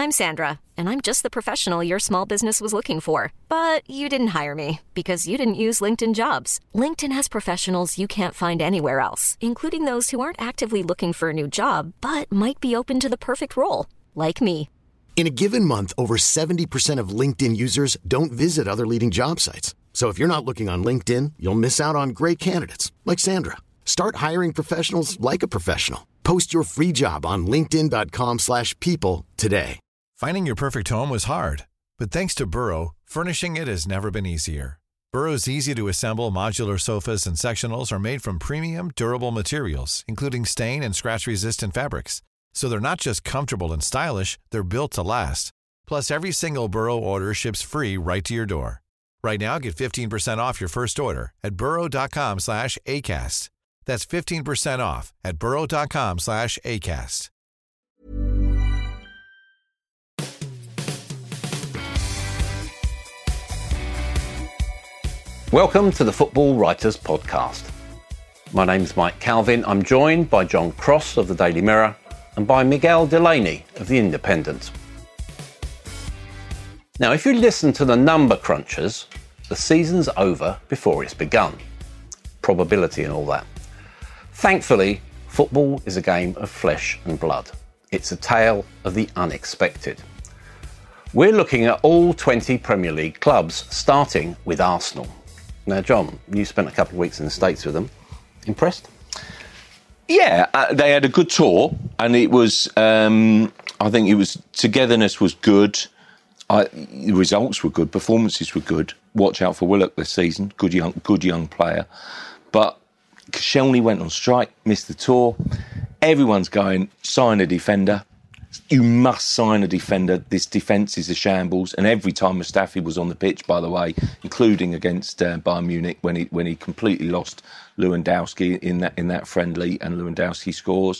I'm Sandra, and I'm just the professional your small business was looking for. But you didn't hire me because you didn't use LinkedIn Jobs. LinkedIn has professionals you can't find anywhere else, including those who aren't actively looking for a new job, but might be open to the perfect role, like me. In a given month, over 70% of LinkedIn users don't visit other leading job sites. So if you're not looking on LinkedIn, you'll miss out on great candidates like Sandra. Start hiring professionals like a professional. Post your free job on linkedin.com/people today. Finding your perfect home was hard, but thanks to Burrow, furnishing it has never been easier. Burrow's easy-to-assemble modular sofas and sectionals are made from premium, durable materials, including stain and scratch-resistant fabrics. So they're not just comfortable and stylish, they're built to last. Plus, every single Burrow order ships free right to your door. Right now, get 15% off your first order at burrow.com/ACAST. That's 15% off at burrow.com/ACAST. Welcome to the Football Writers Podcast. My name's Mike Calvin. I'm joined by John Cross of the Daily Mirror and by Miguel Delaney of the Independent. Now, if you listen to the number crunchers, the season's over before it's begun. Probability and all that. Thankfully, football is a game of flesh and blood. It's a tale of the unexpected. We're looking at all 20 Premier League clubs, starting with Arsenal. Now, John, you spent a couple of weeks in the States with them. Impressed? Yeah, they had a good tour, and it was, I think it was, togetherness was good. The results were good, performances were good. Watch out for Willock this season, good young player. But Koscielny went on strike, missed the tour. Everyone's going, sign a defender. You must sign a defender. This defence is a shambles. And every time Mustafi was on the pitch, by the way, including against Bayern Munich when he completely lost Lewandowski in that friendly, and Lewandowski scores.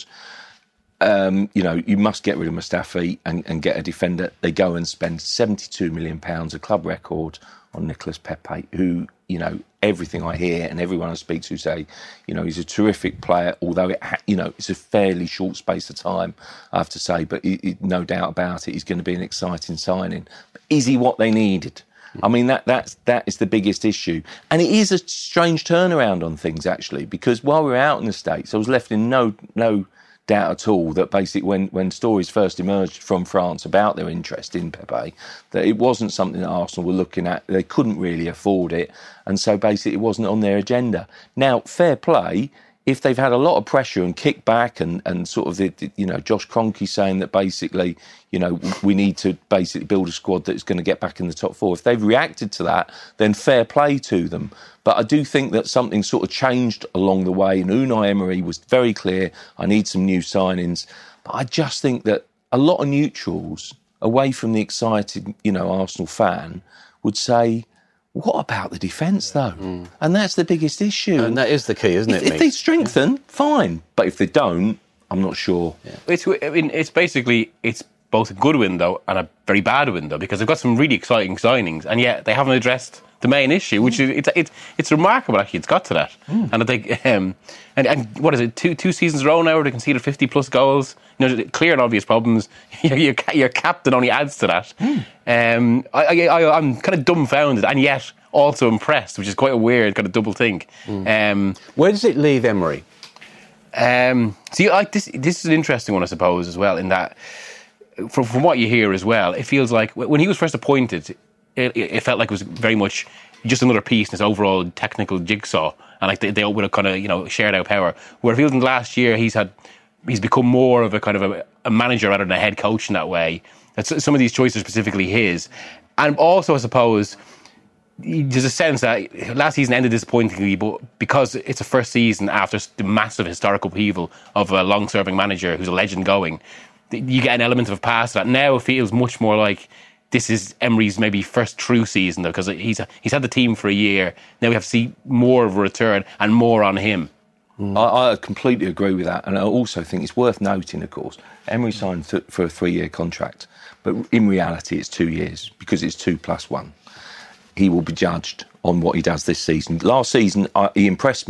You must get rid of Mustafi and get a defender. They go and spend £72 million, a club record, on Nicolas Pepe, who, everything I hear and everyone I speak to say, he's a terrific player, although it's a fairly short space of time, I have to say, but no doubt about it, he's going to be an exciting signing. But is he what they needed? I mean, that is the biggest issue. And it is a strange turnaround on things, actually, because while we were out in the States, I was left in no doubt at all that basically when stories first emerged from France about their interest in Pepe, that it wasn't something that Arsenal were looking at. They couldn't really afford it. And so basically it wasn't on their agenda. Now, fair play, if they've had a lot of pressure and kickback and sort of Josh Kroenke saying that basically, we need to basically build a squad that's going to get back in the top four. If they've reacted to that, then fair play to them. But I do think that something sort of changed along the way, and Unai Emery was very clear, I need some new signings. But I just think that a lot of neutrals, away from the excited, Arsenal fan, would say, what about the defence, though? Mm. And that's the biggest issue. And that is the key, isn't it? If they strengthen, fine. But if they don't, I'm not sure. Yeah. It's basically both a good window and a very bad window, because they've got some really exciting signings, and yet they haven't addressed the main issue, which is it's remarkable actually. It's got to that, and I think and what is it? Two seasons in a row now where they conceded 50+ goals. Clear and obvious problems. Your captain only adds to that. I'm kind of dumbfounded and yet also impressed, which is quite a weird kind of double think. Where does it leave Emery? This is an interesting one, I suppose, as well, in that from what you hear as well, it feels like when he was first appointed, it felt like it was very much just another piece in this overall technical jigsaw, and like they would have kind of shared out power. Where it feels in the last year he's become more of a kind of a manager rather than a head coach in that way. That's some of these choices specifically his, and also I suppose there's a sense that last season ended disappointingly, but because it's a first season after the massive historical upheaval of a long-serving manager who's a legend going, you get an element of past that. Now it feels much more like this is Emery's maybe first true season, though, because he's had the team for a year. Now we have to see more of a return and more on him. I completely agree with that, and I also think it's worth noting, of course, Emery signed for a 3-year contract, but in reality it's 2 years, because it's 2+1. He will be judged on what he does this season. Last season, he impressed me.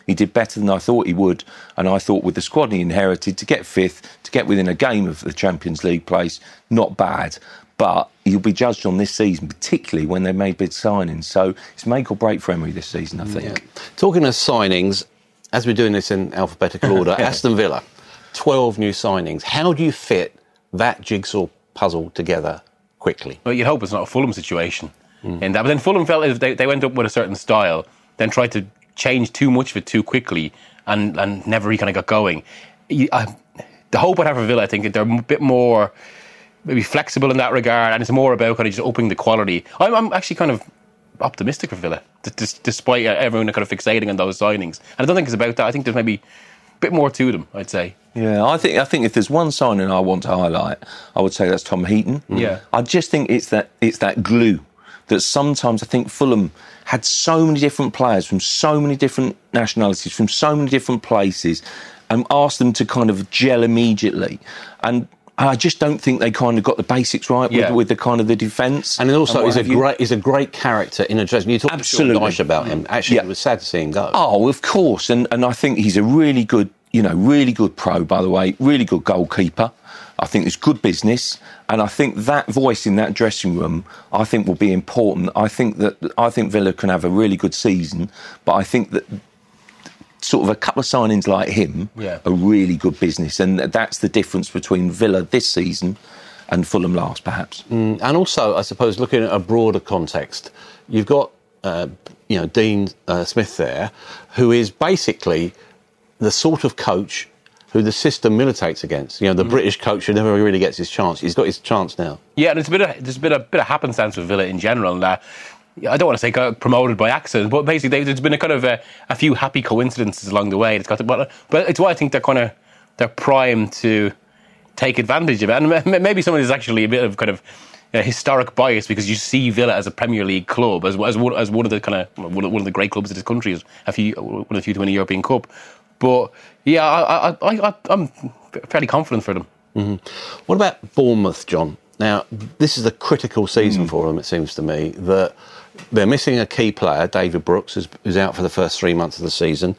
He did better than I thought he would, and I thought with the squad he inherited, to get fifth, to get within a game of the Champions League place, not bad. But he'll be judged on this season, particularly when they've made big signings. So it's make or break for Emery this season, I think. Yeah. Talking of signings, as we're doing this in alphabetical order, Aston Villa, 12 new signings. How do you fit that jigsaw puzzle together quickly? Well, you'd hope it's not a Fulham situation in that. But then Fulham felt as if they went up with a certain style, then tried to change too much of it too quickly and never really kind of got going. The hope I have for Villa, I think, they're a bit more maybe flexible in that regard, and it's more about kind of just upping the quality. I'm actually kind of optimistic for Villa, despite everyone kind of fixating on those signings. And I don't think it's about that. I think there's maybe a bit more to them, I'd say. Yeah, I think if there's one signing I want to highlight, I would say that's Tom Heaton. Yeah. I just think it's that glue that sometimes I think Fulham had so many different players from so many different nationalities, from so many different places, and asked them to kind of gel immediately. And I just don't think they kind of got the basics right with the kind of the defence. And also, he's a great character in a dressing. You talked nice about him. Actually, it was sad to see him go. Oh, of course. And I think he's a really good pro, by the way, really good goalkeeper. I think it's good business, and I think that voice in that dressing room, I think, will be important. I think Villa can have a really good season, but I think that sort of a couple of signings like him are really good business, and that's the difference between Villa this season and Fulham last, perhaps. And also, I suppose, looking at a broader context, you've got Dean Smith there, who is basically the sort of coach who the system militates against. The British coach who never really gets his chance. He's got his chance now. Yeah, and there's been a bit of happenstance with Villa in general. And I don't want to say got promoted by accident, but basically there's been a kind of a few happy coincidences along the way. But it's why I think they're primed to take advantage of it. And maybe some of it is actually a bit of kind of historic bias, because you see Villa as a Premier League club, as one of the kind of one of the great clubs of this country, one of the few to win a European Cup. But yeah, I'm fairly confident for them. Mm-hmm. What about Bournemouth, John? Now, this is a critical season for them, it seems to me, that they're missing a key player, David Brooks, who's out for the first 3 months of the season.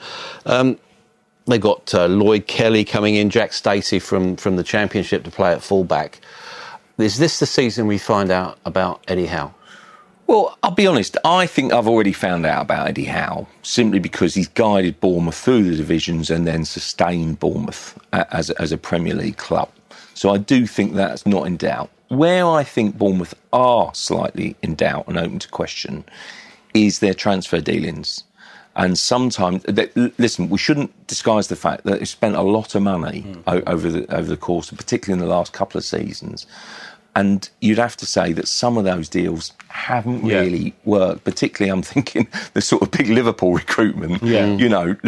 They've got Lloyd Kelly coming in, Jack Stacey from the Championship to play at fullback. Is this the season we find out about Eddie Howe? Well, I'll be honest, I think I've already found out about Eddie Howe, simply because he's guided Bournemouth through the divisions and then sustained Bournemouth as a Premier League club. So I do think that's not in doubt. Where I think Bournemouth are slightly in doubt and open to question is their transfer dealings. And sometimes, listen, we shouldn't disguise the fact that they've spent a lot of money over the course, particularly in the last couple of seasons. And you'd have to say that some of those deals haven't really worked. Particularly, I'm thinking the sort of big Liverpool recruitment. Yeah. Jordan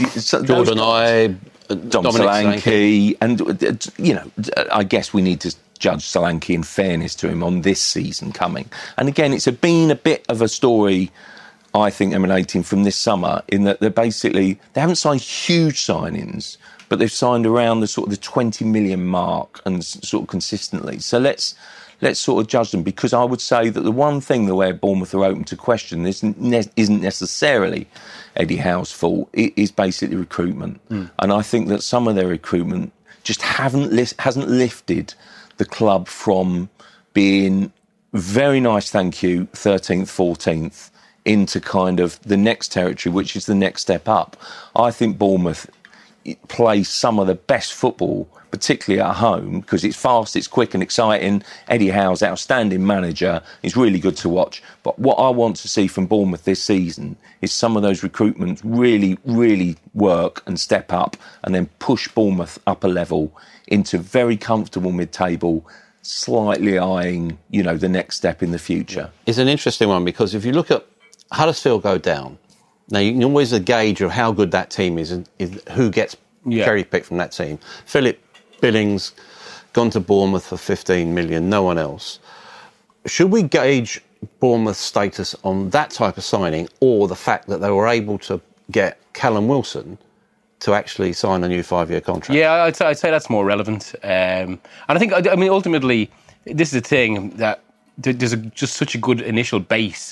Ibe, Dom Solanke, and I guess we need to judge Solanke in fairness to him on this season coming. And again, it's been a bit of a story, I think, emanating from this summer, in that they haven't signed huge signings, but they've signed around the sort of the 20 million mark and sort of consistently. So let's sort of judge them, because I would say that the one thing the way Bournemouth are open to question isn't necessarily Eddie Howe's fault. It is basically recruitment. And I think that some of their recruitment just hasn't lifted the club from being very nice, thank you, 13th, 14th, into kind of the next territory, which is the next step up. I think Bournemouth plays some of the best football, particularly at home, because it's fast, it's quick and exciting. Eddie Howe's outstanding manager. He's really good to watch. But what I want to see from Bournemouth this season is some of those recruitments really, really work and step up, and then push Bournemouth up a level into very comfortable mid-table, slightly eyeing, the next step in the future. It's an interesting one, because if you look at Huddersfield go down, now you can always a gauge of how good that team is who gets cherry-picked from that team. Philip Billings gone to Bournemouth for 15 million, no one else. Should we gauge Bournemouth's status on that type of signing, or the fact that they were able to get Callum Wilson to actually sign a new 5-year contract? Yeah, I'd say that's more relevant. And I think, ultimately, this is a thing that there's just such a good initial base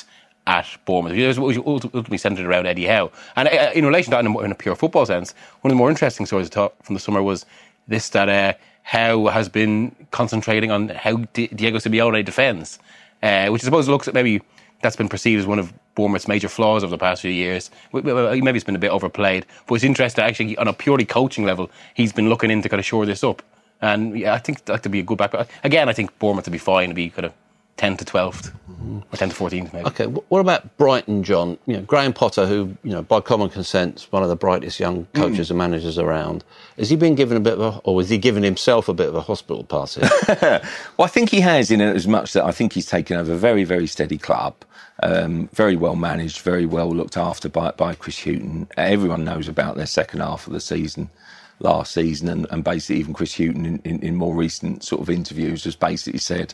at Bournemouth. It was ultimately centred around Eddie Howe. And in relation to that, in a pure football sense, one of the more interesting stories from the summer was this, that Howe has been concentrating on how Diego Simeone defends, which I suppose looks at maybe that's been perceived as one of Bournemouth's major flaws over the past few years. Maybe it's been a bit overplayed, but it's interesting that actually on a purely coaching level, he's been looking in to kind of shore this up. And yeah, I think that could be a good back. Again, I think Bournemouth would be fine to be kind of 10 to 12th or 10 to 14th maybe. Okay, what about Brighton, John? Graham Potter, who, by common consent, is one of the brightest young coaches and managers around. Has he been given or has he given himself a bit of a hospital pass here? Well, I think he has, in as much that I think he's taken over a very, very steady club. Very well managed, very well looked after by Chris Hughton. Everyone knows about their second half of the season last season, and basically even Chris Hughton in more recent sort of interviews has basically said,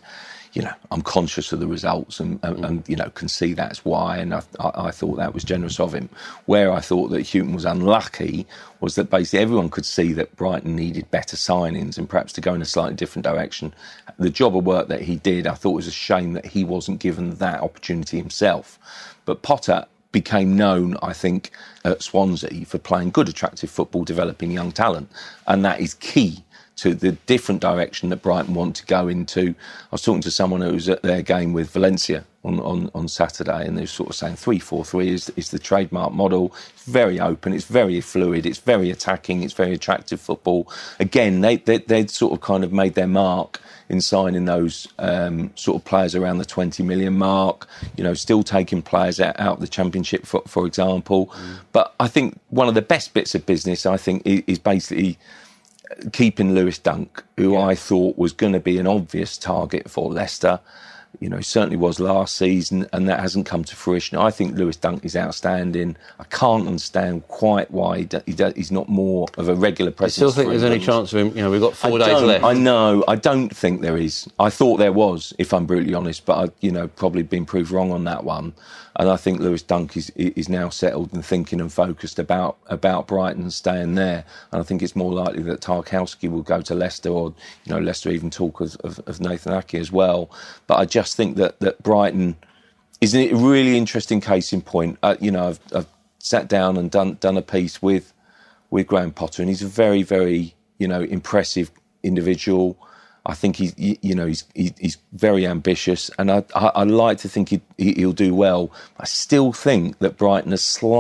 I'm conscious of the results and can see that's why, and I thought that was generous of him. Where I thought that Hughton was unlucky was that basically everyone could see that Brighton needed better signings and perhaps to go in a slightly different direction. The job of work that he did, I thought it was a shame that he wasn't given that opportunity himself. But Potter became known, I think, at Swansea for playing good, attractive football, developing young talent, and that is key to the different direction that Brighton want to go into. I was talking to someone who was at their game with Valencia on Saturday, and they were sort of saying 3-4-3 is the trademark model. It's very open, it's very fluid, it's very attacking, it's very attractive football. Again, they'd sort of kind of made their mark in signing those sort of players around the 20 million mark, still taking players out of the Championship, for example. But I think one of the best bits of business, I think, is basically keeping Lewis Dunk, who I thought was going to be an obvious target for Leicester. He certainly was last season, and that hasn't come to fruition. I think Lewis Dunk is outstanding. I can't understand quite why he's not more of a regular presence. You still think there's any chance of him? We've got 4 days left. I know. I don't think there is. I thought there was, if I'm brutally honest, but I've probably been proved wrong on that one. And I think Lewis Dunk is now settled and thinking and focused about Brighton and staying there. And I think it's more likely that Tarkowski will go to Leicester, or Leicester even talk of Nathan Ake as well. But I just think that Brighton is a really interesting case in point. I've sat down and done a piece with Graham Potter, and he's a very, very impressive individual. I think he's very ambitious, and I like to think he'll do well. I still think that Brighton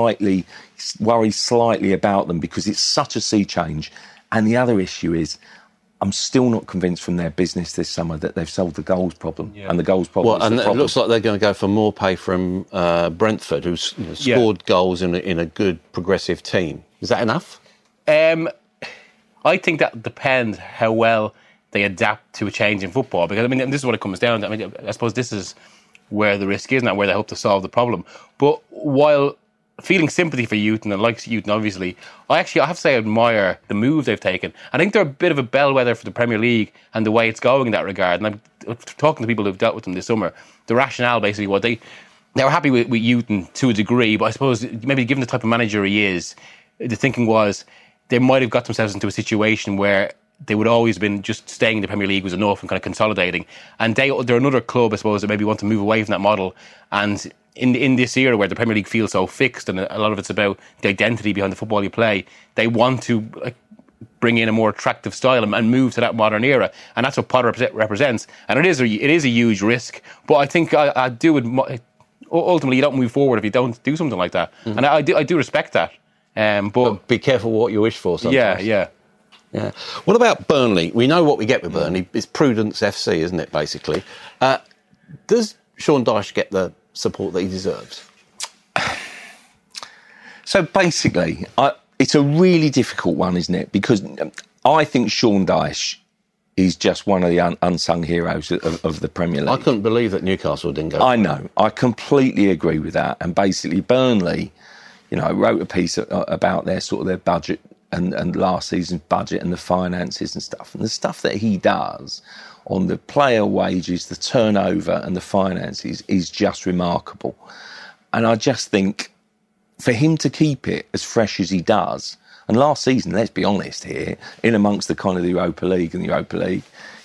worries slightly about them because it's such a sea change. And the other issue is, I'm still not convinced from their business this summer that they've solved the goals problem. Yeah. And the goals problem is the problem. It looks like they're going to go for more pay from Brentford, who's scored goals in a good progressive team. Is that enough? I think that depends how well they adapt to a change in football, because this is what it comes down to. I suppose this is where the risk is, not where they hope to solve the problem. But while feeling sympathy for Hughton and likes Hughton, obviously, I have to say I admire the move they've taken. I think they're a bit of a bellwether for the Premier League and the way it's going in that regard. And I'm talking to people who've dealt with them this summer. The rationale basically was they were happy with Hughton to a degree, but I suppose maybe given the type of manager he is, the thinking was they might have got themselves into a situation where they would always been just staying in the Premier League was enough and kind of consolidating. And they're another club, I suppose, that maybe want to move away from that model. And in this era where the Premier League feels so fixed and a lot of it's about the identity behind the football you play, they want to bring in a more attractive style and move to that modern era. And that's what Potter represents. And it is a huge risk. But I think I do ultimately you don't move forward if you don't do something like that. Mm-hmm. And I do respect that. But be careful what you wish for sometimes. Yeah. What about Burnley? We know what we get with Burnley. It's Prudence FC, isn't it, basically? Does Sean Dyche get the support that he deserves? So basically, it's a really difficult one, isn't it? Because I think Sean Dyche is just one of the unsung heroes of the Premier League. I couldn't believe that Newcastle didn't go. I know. I completely agree with that. And basically, Burnley, I wrote a piece about their budget and last season's budget and the finances and stuff. And the stuff that he does on the player wages, the turnover and the finances is just remarkable. And I just think for him to keep it as fresh as he does, and last season, let's be honest here, in amongst the kind of the Europa League,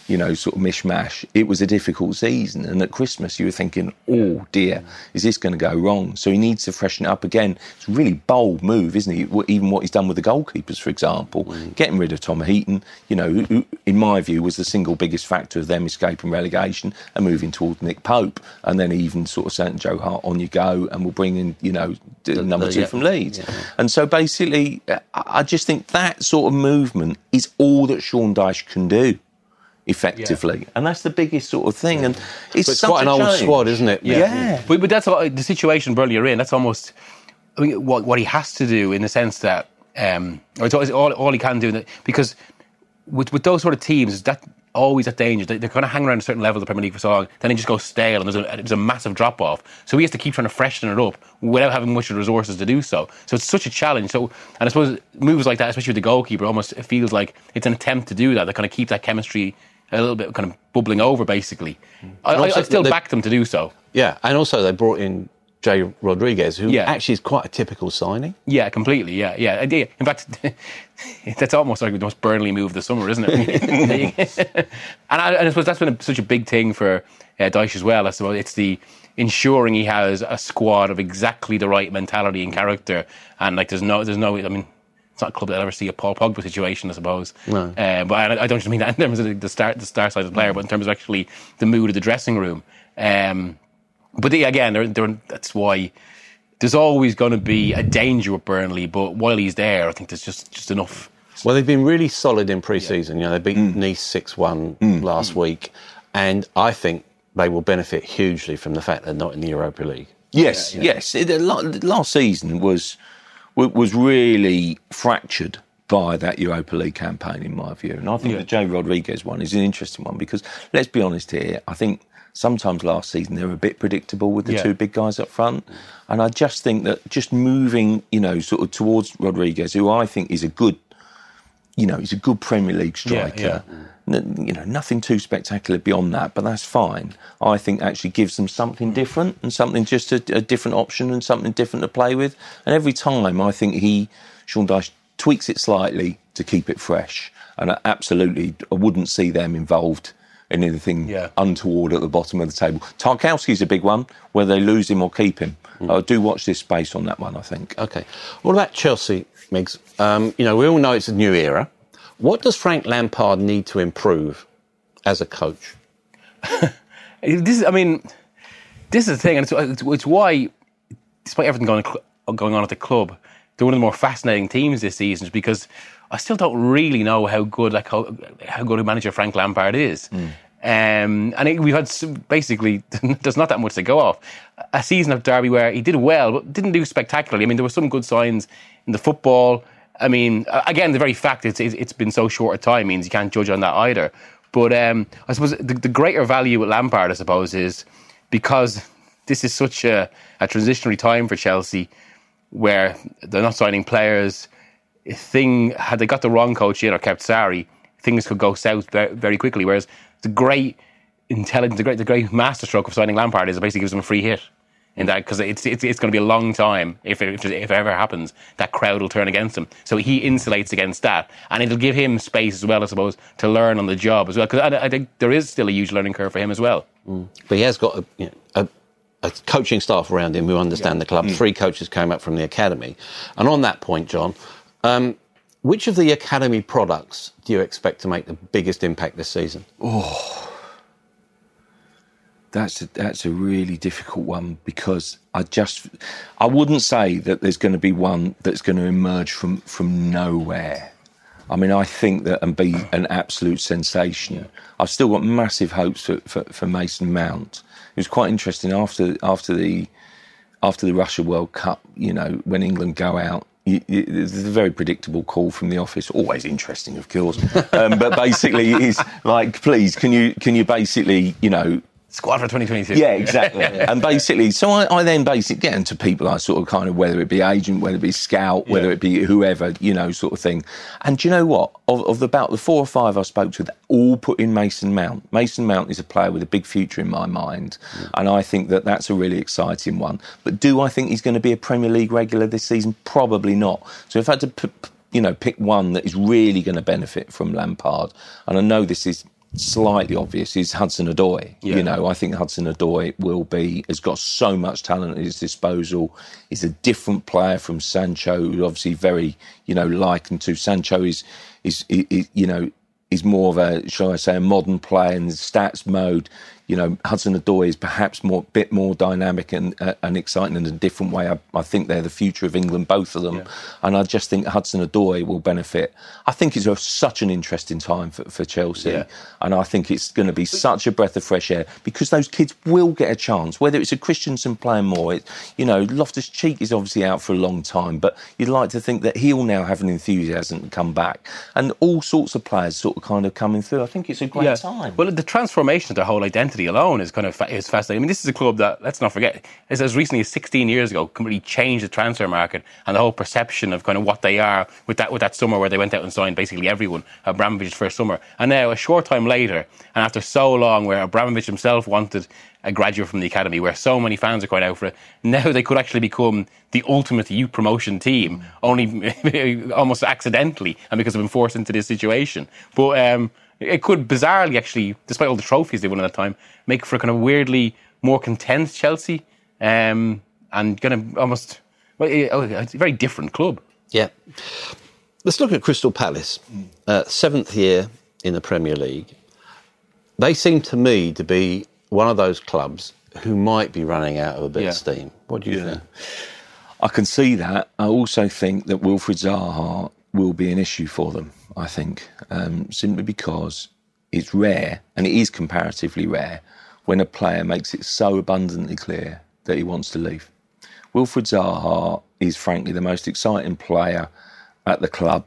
sort of mishmash. It was a difficult season, and at Christmas you were thinking, oh dear, is this going to go wrong? So he needs to freshen it up again. It's a really bold move, isn't it? Even what he's done with the goalkeepers, for example, getting rid of Tom Heaton, who in my view was the single biggest factor of them escaping relegation and moving towards Nick Pope, and then even sort of saying Joe Hart, on you go, and we'll bring in number 2 from Leeds. And so basically I just think that sort of movement is all that Sean Dyche can do effectively, and that's the biggest sort of thing. And it's quite an old squad, isn't it? Yeah. But that's the situation Burnley are in. That's almost what he has to do, in the sense that or it's all he can do, because with those sort of teams, that always that danger. They're kind of hang around a certain level of the Premier League for so long, then they just go stale, and there's a massive drop off. So he has to keep trying to freshen it up without having much of the resources to do so. So it's such a challenge. So, and I suppose moves like that, especially with the goalkeeper, almost it feels like it's an attempt to do that. They kind of keep that chemistry a little bit kind of bubbling over, basically. I still back them to do so. Yeah, and also they brought in Jay Rodriguez, who actually is quite a typical signing. Yeah, completely, yeah. In fact, that's almost like the most Burnley move of the summer, isn't it? and I suppose that's been such a big thing for Dyche as well. I suppose it's the ensuring he has a squad of exactly the right mentality and character, and like there's no. I mean, it's not a club that'll ever see a Paul Pogba situation, I suppose. No. But I don't just mean that in terms of the star side of the player, but in terms of actually the mood of the dressing room. But again, that's why there's always going to be a danger with Burnley. But while he's there, I think there's just enough. Well, they've been really solid in pre-season. They beat Nice 6-1 last week, and I think they will benefit hugely from the fact they're not in the Europa League. Yes. Last season was really fractured by that Europa League campaign, in my view. And I think the Jay Rodriguez one is an interesting one, because, let's be honest here, I think sometimes last season they were a bit predictable with the two big guys up front. And I just think that just moving, sort of towards Rodriguez, who I think is a good, he's a good Premier League striker. Nothing too spectacular beyond that, but that's fine. I think actually gives them something different, and something just a different option and something different to play with. And every time I think Sean Dyche tweaks it slightly to keep it fresh. And I wouldn't see them involved in anything untoward at the bottom of the table. Tarkowski's a big one, whether they lose him or keep him. I do watch this space on that one, I think. OK. What about Chelsea, Miggs? We all know it's a new era. What does Frank Lampard need to improve as a coach? This is the thing, and it's why, despite everything going on at the club, they're one of the more fascinating teams this season, because I still don't really know how good a manager Frank Lampard is. We've had basically there's not that much to go off. A season of Derby where he did well, but didn't do spectacularly. I mean, there were some good signs in the football. I mean, again, the very fact it's been so short a time means you can't judge on that either. But I suppose the greater value with Lampard, I suppose, is because this is such a transitionary time for Chelsea, where they're not signing players. Had they got the wrong coach in or kept Sarri, things could go south very quickly. Whereas the great masterstroke of signing Lampard is it basically gives them a free hit. In that, because it's going to be a long time if it ever happens, that crowd will turn against him. So he insulates against that, and it'll give him space as well, I suppose, to learn on the job as well. Because I think there is still a huge learning curve for him as well. But he has got a coaching staff around him who understand the club. 3 coaches came up from the academy, and on that point, John, which of the academy products do you expect to make the biggest impact this season? That's a really difficult one, because I wouldn't say that there's going to be one that's going to emerge from nowhere. I mean, I think that and be an absolute sensation. I've still got massive hopes for Mason Mount. It was quite interesting after the Russia World Cup. When England go out, there's a very predictable call from the office. Always interesting, of course, but basically it's like, please, can you basically squad for 2022. Yeah, exactly. And basically, so I then basically get into people I sort of kind of, whether it be agent, whether it be scout, whether it be whoever, sort of thing. And do you know what? Of about the 4 or 5 I spoke to, all put in Mason Mount. Mason Mount is a player with a big future in my mind. And I think that that's a really exciting one. But do I think he's going to be a Premier League regular this season? Probably not. So if I had to pick one that is really going to benefit from Lampard, and I know this is slightly obvious is Hudson-Odoi. Yeah. You know, I think Hudson-Odoi has got so much talent at his disposal. He's a different player from Sancho, who's obviously very, likened to. Sancho is more of a, shall I say, a modern player in the stats mode. Hudson-Odoi is perhaps bit more dynamic and exciting in a different way. I think they're the future of England, both of them. Yeah. And I just think Hudson-Odoi will benefit. I think it's such an interesting time for Chelsea. Yeah. And I think it's going to be such a breath of fresh air because those kids will get a chance, whether it's a Christensen playing more. Loftus-Cheek is obviously out for a long time, but you'd like to think that he'll now have an enthusiasm to come back. And all sorts of players sort of kind of coming through. I think it's a great time. Well, the transformation of their whole identity alone is kind of is fascinating. I mean, this is a club that, let's not forget, is as recently as 16 years ago completely changed the transfer market and the whole perception of kind of what they are with that summer where they went out and signed basically everyone, Abramovich's first summer. And now, a short time later, and after so long where Abramovich himself wanted a graduate from the academy, where so many fans are crying out for it, now they could actually become the ultimate youth promotion team, only almost accidentally, and because they've been forced into this situation. But it could bizarrely, actually, despite all the trophies they won at that time, make for a kind of weirdly more content Chelsea, and kind of almost, it's a very different club. Yeah. Let's look at Crystal Palace. 7th year in the Premier League. They seem to me to be one of those clubs who might be running out of a bit of steam. What do you think? I can see that. I also think that Wilfried Zaha will be an issue for them, I think, simply because it's rare, and it is comparatively rare, when a player makes it so abundantly clear that he wants to leave. Wilfried Zaha is, frankly, the most exciting player at the club.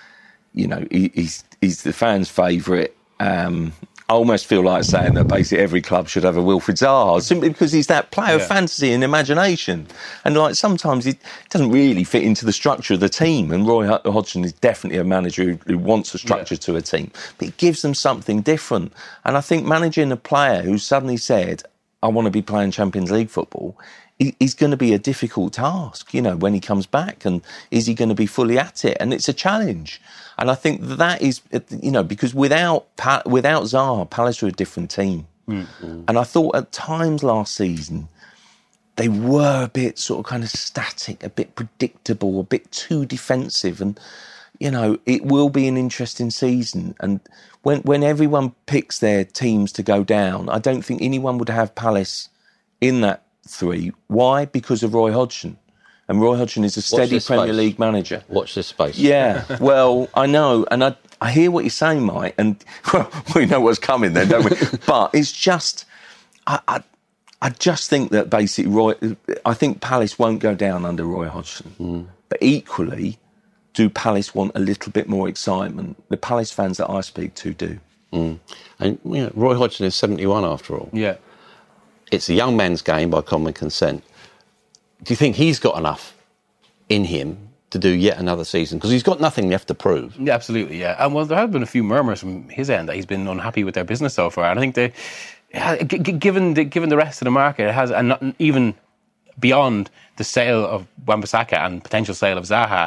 He's the fans' favourite. I almost feel like saying that basically every club should have a Wilfried Zaha, simply because he's that player of fantasy and imagination. And sometimes it doesn't really fit into the structure of the team. And Roy Hodgson is definitely a manager who wants a structure to a team. But it gives them something different. And I think managing a player who suddenly said, I want to be playing Champions League football, is going to be a difficult task, when he comes back. And is he going to be fully at it? And it's a challenge. And I think that is, because without Zaha, Palace are a different team. Mm-hmm. And I thought at times last season, they were a bit sort of kind of static, a bit predictable, a bit too defensive. And, it will be an interesting season. And when everyone picks their teams to go down, I don't think anyone would have Palace in that 3. Why? Because of Roy Hodgson. And Roy Hodgson is a steady Premier League manager. Watch this space. Yeah, well, I know. And I hear what you're saying, Mike. And, well, we know what's coming then, don't we? But it's just... I just think that basically I think Palace won't go down under Roy Hodgson. Mm. But equally, do Palace want a little bit more excitement? The Palace fans that I speak to do. Mm. And, Roy Hodgson is 71 after all. Yeah. It's a young man's game by common consent. Do you think he's got enough in him to do yet another season? Because he's got nothing left to prove. Yeah, absolutely, yeah. And well, there have been a few murmurs from his end that he's been unhappy with their business so far. And I think given the rest of the market, it has, and not, even beyond the sale of Wan-Bissaka and potential sale of Zaha,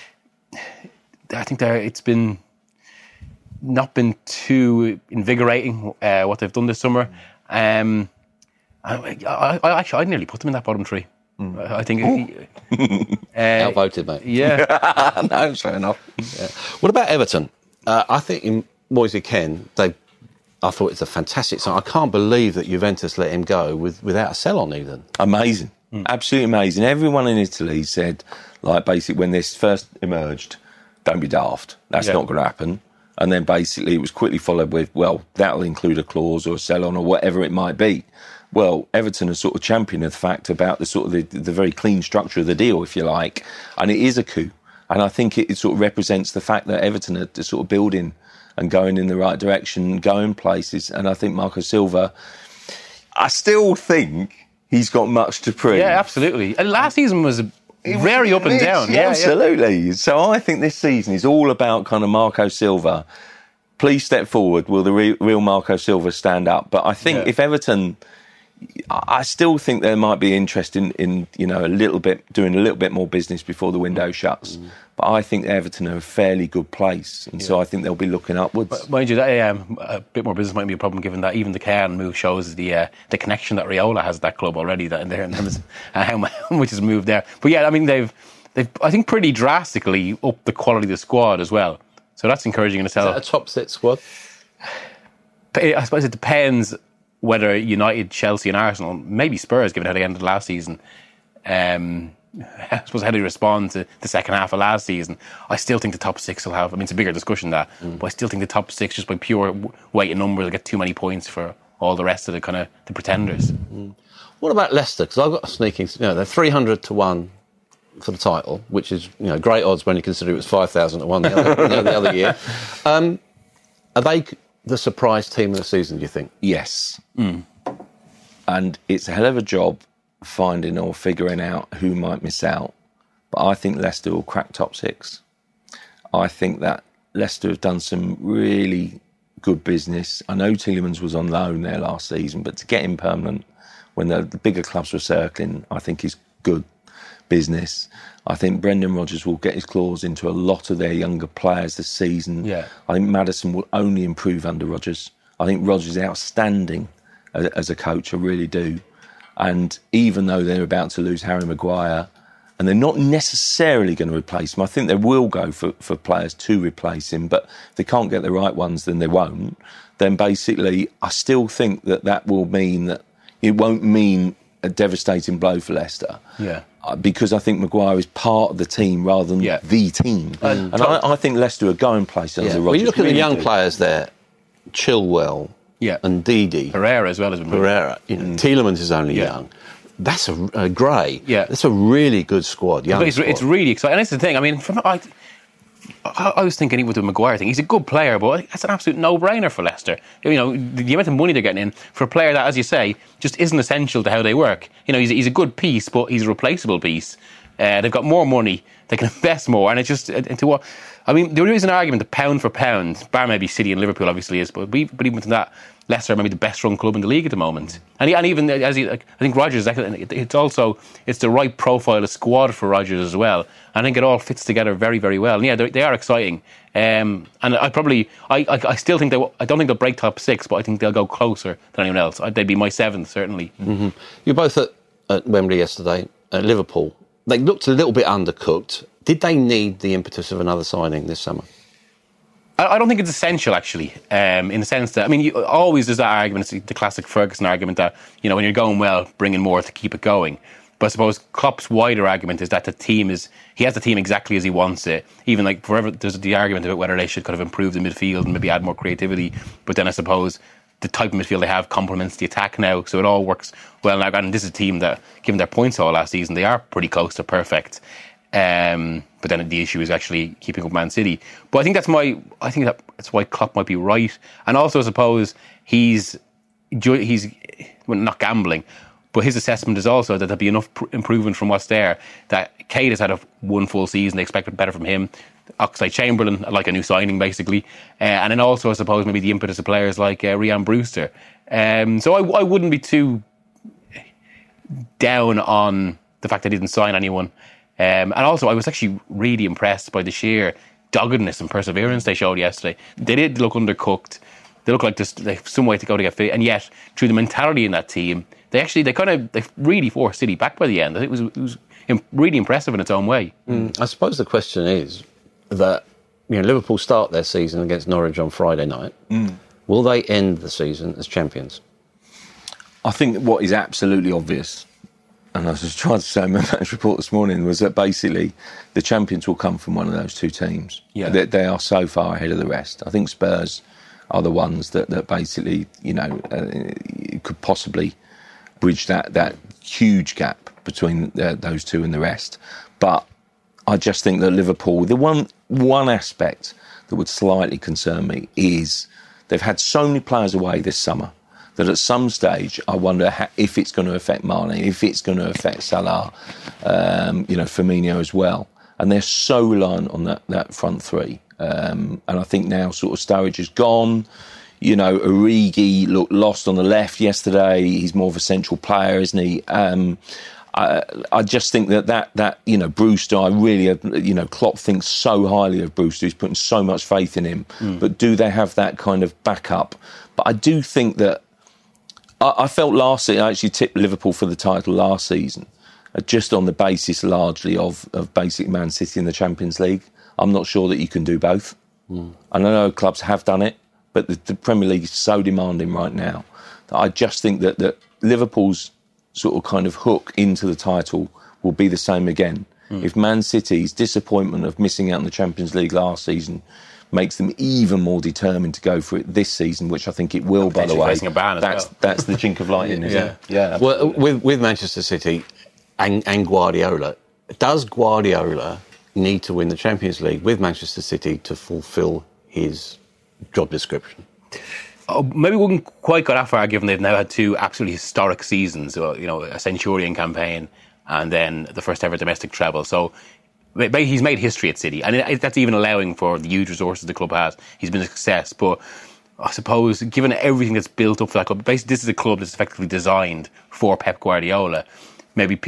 I think it's been not been too invigorating what they've done this summer. I nearly put them in that bottom 3. I think... outvoted, mate. Yeah. No, fair enough. Yeah. What about Everton? I think in Moise Kean, I thought it's a fantastic sign. I can't believe that Juventus let him go without a sell on even. Amazing. Absolutely amazing. Everyone in Italy said, basically when this first emerged, don't be daft. That's not going to happen. And then basically it was quickly followed with, well, that'll include a clause or a sell on or whatever it might be. Well, Everton has sort of championed the fact about the very clean structure of the deal, if you like, and it is a coup. And I think it sort of represents the fact that Everton are sort of building and going in the right direction, going places. And I think Marco Silva, I still think he's got much to prove. Yeah, absolutely. And last season was very up and down. Yeah, absolutely. Yeah. So I think this season is all about kind of Marco Silva. Please step forward. Will the real Marco Silva stand up? But I think if Everton... I still think there might be interest in doing a little bit more business before the window shuts. But I think Everton are a fairly good place, and so I think they'll be looking upwards. But mind you, that a bit more business might be a problem, given that even the Cairn move shows the connection that Raiola has at that club already. That in there, and how much has moved there. But yeah, I mean they've I think pretty drastically upped the quality of the squad as well. So that's encouraging in itself. Is that a top 6 squad? I suppose it depends whether United, Chelsea and Arsenal, maybe Spurs, given how they ended last season, I suppose how they respond to the second half of last season. I still think the top 6 will have, I mean, it's a bigger discussion but I still think the top 6, just by pure weight and numbers, will get too many points for all the rest of the pretenders. What about Leicester? Because I've got a sneaking, they're 300 to 1 for the title, which is, great odds when you consider it was 5,000 to 1 the other year. Are they the surprise team of the season, do you think? Yes. And it's a hell of a job finding or figuring out who might miss out. But I think Leicester will crack top 6. I think that Leicester have done some really good business. I know Tielemans was on loan there last season, but to get him permanent when the bigger clubs were circling, I think is good business. I think Brendan Rodgers will get his claws into a lot of their younger players this season. Yeah. I think Maddison will only improve under Rodgers. I think Rodgers is outstanding as a coach, I really do. And even though they're about to lose Harry Maguire, and they're not necessarily going to replace him, I think they will go for players to replace him, but if they can't get the right ones, then they won't. Then basically, I still think that will mean that it won't mean a devastating blow for Leicester. Yeah. Because I think Maguire is part of the team rather than the team. And I think Leicester are going places under Rodgers. Well, you look at the young players there, Chilwell and Didi. Pereira as well as Pereira. Tielemans is only young. That's a Gray. Yeah. That's a really good squad. It's really exciting. And that's the thing. I mean, I was thinking even with the Maguire thing, he's a good player, but that's an absolute no-brainer for Leicester. The amount of money they're getting in for a player that, as you say, just isn't essential to how they work. He's a good piece, but he's a replaceable piece. They've got more money, they can invest more, and it's just into what. I mean, there is an argument that pound for pound, bar maybe City and Liverpool obviously is, but even with that, Leicester are maybe the best run club in the league at the moment. And even as I think Rodgers, it's the right profile of squad for Rodgers as well. I think it all fits together very, very well. And yeah, they are exciting. And I still think I don't think they'll break top 6, but I think they'll go closer than anyone else. They'd be my 7th certainly. Mm-hmm. You're both at Wembley yesterday at Liverpool. They looked a little bit undercooked. Did they need the impetus of another signing this summer? I don't think it's essential, actually, in the sense that, I mean, always there's that argument, it's the classic Ferguson argument that, when you're going well, bring in more to keep it going. But I suppose Klopp's wider argument is that he has the team exactly as he wants it. Even forever, there's the argument about whether they should kind of improve the midfield and maybe add more creativity. But then I suppose the type of midfield they have complements the attack now, so it all works well now. And this is a team that, given their points all last season, they are pretty close to perfect. But then the issue is actually keeping up Man City. But I think that's why Klopp might be right. And also, I suppose he's not gambling, but his assessment is also that there'll be enough improvement from what's there. That Kate has had one full season; they expect better from him. Oxlade-Chamberlain, like a new signing, basically. And then also, I suppose, maybe the impetus of players like Ryan Brewster. So I wouldn't be too down on the fact that he didn't sign anyone. And also, I was actually really impressed by the sheer doggedness and perseverance they showed yesterday. They did look undercooked. They look like they have some way to go to get fit. And yet, through the mentality in that team, they really forced City back by the end. I think it was really impressive in its own way. I suppose the question is that Liverpool start their season against Norwich on Friday night. Will they end the season as champions? I think what is absolutely obvious, and I was just trying to say in my match report this morning, was that basically the champions will come from one of those two teams. Yeah. They are so far ahead of the rest. I think Spurs are the ones that basically, could possibly bridge that huge gap between those two and the rest. But I just think that Liverpool, the one aspect that would slightly concern me is they've had so many players away this summer that at some stage I wonder if it's going to affect Mane, if it's going to affect Salah, Firmino as well. And they're so reliant on that front three. And I think now sort of Sturridge is gone. Origi looked lost on the left yesterday. He's more of a central player, isn't he? I just think that Brewster, I really, Klopp thinks so highly of Brewster. He's putting so much faith in him. But do they have that kind of backup? But I do think that I felt last season, I actually tipped Liverpool for the title last season, just on the basis largely of basic Man City in the Champions League. I'm not sure that you can do both. And I know clubs have done it, but the Premier League is so demanding right now that I just think that Liverpool's sort of kind of hook into the title will be the same again. If Man City's disappointment of missing out on the Champions League last season makes them even more determined to go for it this season, which I think it will, by the way. Facing a ban that's the chink of light in, isn't it? Yeah. Well, with Manchester City and Guardiola, does Guardiola need to win the Champions League with Manchester City to fulfil his job description? Maybe we wouldn't quite go that far, given they've now had two absolutely historic seasons, a Centurion campaign and then the first ever domestic treble. So he's made history at City, and that's even allowing for the huge resources the club has. He's been a success, but I suppose, given everything that's built up for that club, basically this is a club that's effectively designed for Pep Guardiola. Maybe,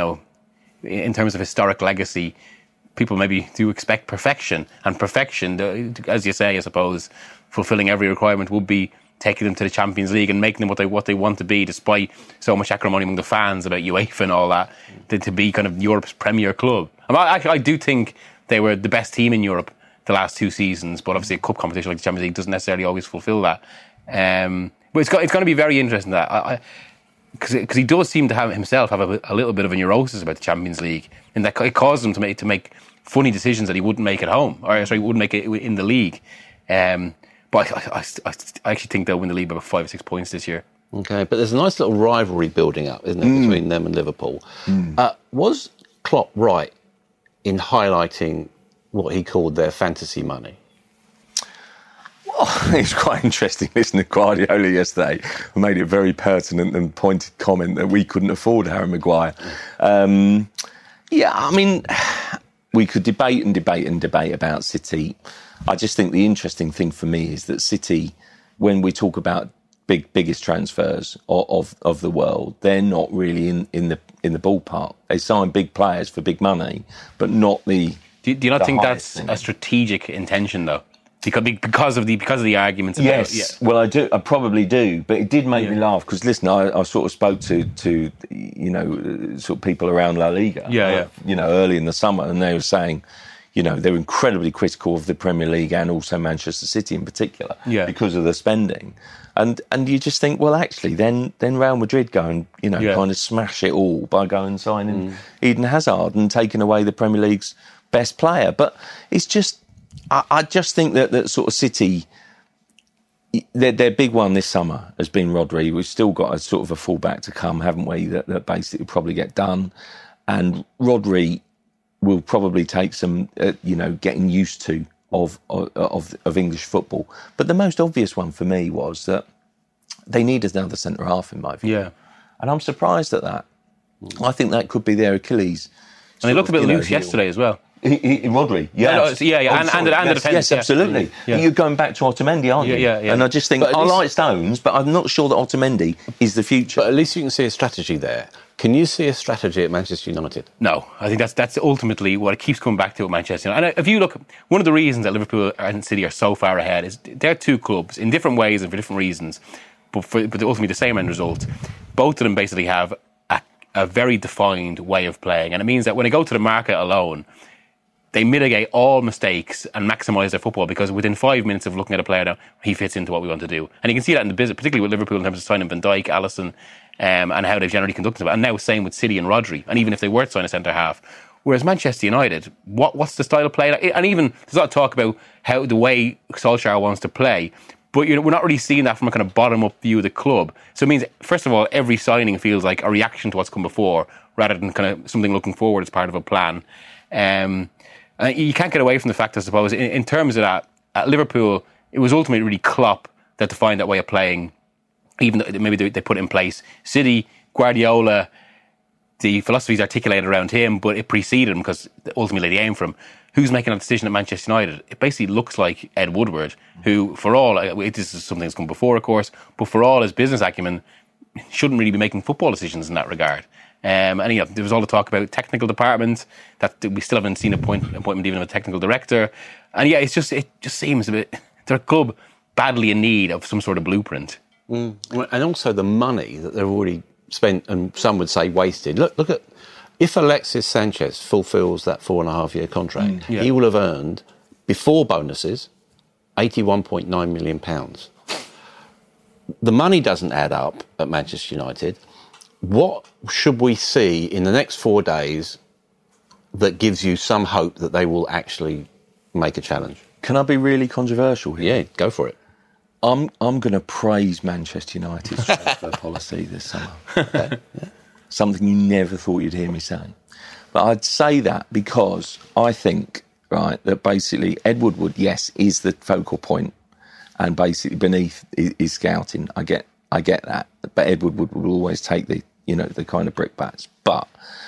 in terms of historic legacy, people maybe do expect perfection. And perfection, as you say, I suppose, fulfilling every requirement would be taking them to the Champions League and making them what they want to be, despite so much acrimony among the fans about UEFA and all that, to be kind of Europe's premier club. I do think they were the best team in Europe the last two seasons, but obviously a cup competition like the Champions League doesn't necessarily always fulfil that. But it's going to be very interesting that because he does seem to have a little bit of a neurosis about the Champions League, and that it caused him to make funny decisions that he wouldn't make at home, he wouldn't make it in the league. But I actually think they'll win the league by about 5 or 6 points this year. Okay, but there's a nice little rivalry building up, isn't there, between them and Liverpool? Was Klopp right in highlighting what he called their fantasy money? Well, it's quite interesting listening to Guardiola yesterday, who made a very pertinent and pointed comment that we couldn't afford Harry Maguire. We could debate about City. I just think the interesting thing for me is that City, when we talk about biggest transfers of the world, they're not really in the ballpark. They sign big players for big money, but not the. Do you not think that's a strategic intention, though? Because of the arguments about yes. Yeah. Well, I do. I probably do, but it did make me laugh because listen, I sort of spoke to sort of people around La Liga, early in the summer, and they were saying, they were incredibly critical of the Premier League and also Manchester City in particular because of the spending, and you just think, well, actually, then Real Madrid go and kind of smash it all by going and signing Eden Hazard and taking away the Premier League's best player, but it's just. I just think that sort of City, their big one this summer has been Rodri. We've still got a sort of a fullback to come, haven't we, that basically probably get done. And Rodri will probably take some, getting used to of English football. But the most obvious one for me was that they need another centre-half, in my view. Yeah. And I'm surprised at that. I think that could be their Achilles. And they looked a bit loose yesterday as well. Rodri, and the defence. Yes, absolutely. Yeah. You're going back to Otamendi, aren't you? Yeah. And I just think, I like Stones, but I'm not sure that Otamendi is the future. But at least you can see a strategy there. Can you see a strategy at Manchester United? No, I think that's ultimately what it keeps coming back to at Manchester United. And if you look, one of the reasons that Liverpool and City are so far ahead is they're two clubs in different ways and for different reasons, but ultimately the same end result. Both of them basically have a very defined way of playing, and it means that when they go to the market alone, they mitigate all mistakes and maximise their football because within 5 minutes of looking at a player now, he fits into what we want to do. And you can see that in the business, particularly with Liverpool in terms of signing Van Dijk, Alisson, and how they've generally conducted themselves. And now same with City and Rodri. And even if they were to sign a centre-half. Whereas Manchester United, what's the style of play? And even, there's a lot of talk about how the way Solskjaer wants to play. But we're not really seeing that from a kind of bottom-up view of the club. So it means, first of all, every signing feels like a reaction to what's come before rather than kind of something looking forward as part of a plan. You can't get away from the fact, I suppose, in terms of that, at Liverpool, it was ultimately really Klopp that defined that way of playing, even though maybe they put it in place. City, Guardiola, the philosophy is articulated around him, but it preceded him because ultimately they aim for him. who's making that decision at Manchester United? It basically looks like Ed Woodward, who, for all, this is something that's come before, of course, but for all his business acumen, shouldn't really be making football decisions in that regard. And there was all the talk about technical department, that we still haven't seen appointment even of a technical director. And yeah, it just seems a bit, they're a club badly in need of some sort of blueprint. And also the money that they've already spent, and some would say wasted. Look at, if Alexis Sanchez fulfills that 4.5-year contract, he will have earned, before bonuses, £81.9 million. The money doesn't add up at Manchester United. What should we see in the next 4 days that gives you some hope that they will actually make a challenge? Can I be really controversial here? Yeah, go for it. I'm going to praise Manchester United's transfer policy this summer. Okay? Yeah. Something you never thought you'd hear me say. But I'd say that because I think, right, that basically Ed Woodward, yes, is the focal point, and basically beneath is scouting. I get that. But Ed Woodward will always take the kind of brickbats. But,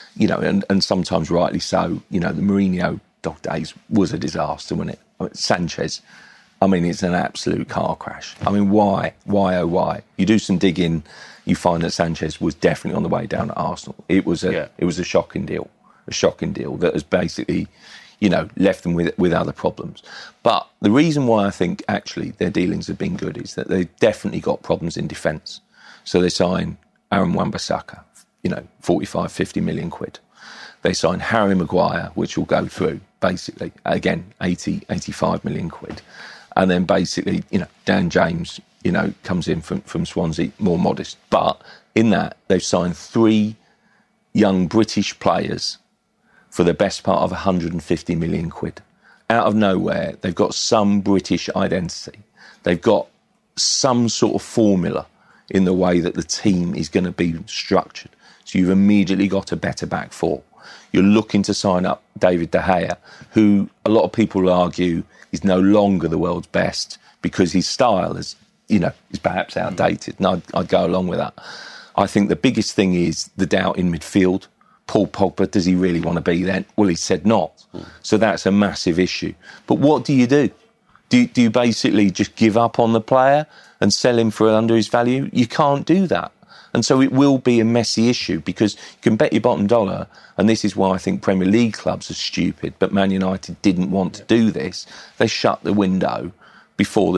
and sometimes rightly so, the Mourinho dog days was a disaster, wasn't it? I mean, Sanchez, it's an absolute car crash. Why? Why, oh, why? You do some digging, you find that Sanchez was definitely on the way down at Arsenal. It was a shocking deal. A shocking deal that has basically, left them with other problems. But the reason why I think actually their dealings have been good is that they've definitely got problems in defence. So they sign Aaron Wan-Bissaka, 45, 50 million quid. They sign Harry Maguire, which will go through, basically, again, 80, 85 million quid. And then basically, Dan James, comes in from Swansea, more modest. But in that, they've signed 3 young British players for the best part of 150 million quid. Out of nowhere, they've got some British identity. They've got some sort of formula in the way that the team is going to be structured. So you've immediately got a better back four. You're looking to sign up David De Gea, who a lot of people argue is no longer the world's best because his style is perhaps outdated. And I'd go along with that. I think the biggest thing is the doubt in midfield. Paul Pogba, does he really want to be there? Well, he said not. So that's a massive issue. But what do you do? Do you basically just give up on the player and sell him for under his value? You can't do that. And so it will be a messy issue because you can bet your bottom dollar, and this is why I think Premier League clubs are stupid, but Man United didn't want to do this. They shut the window before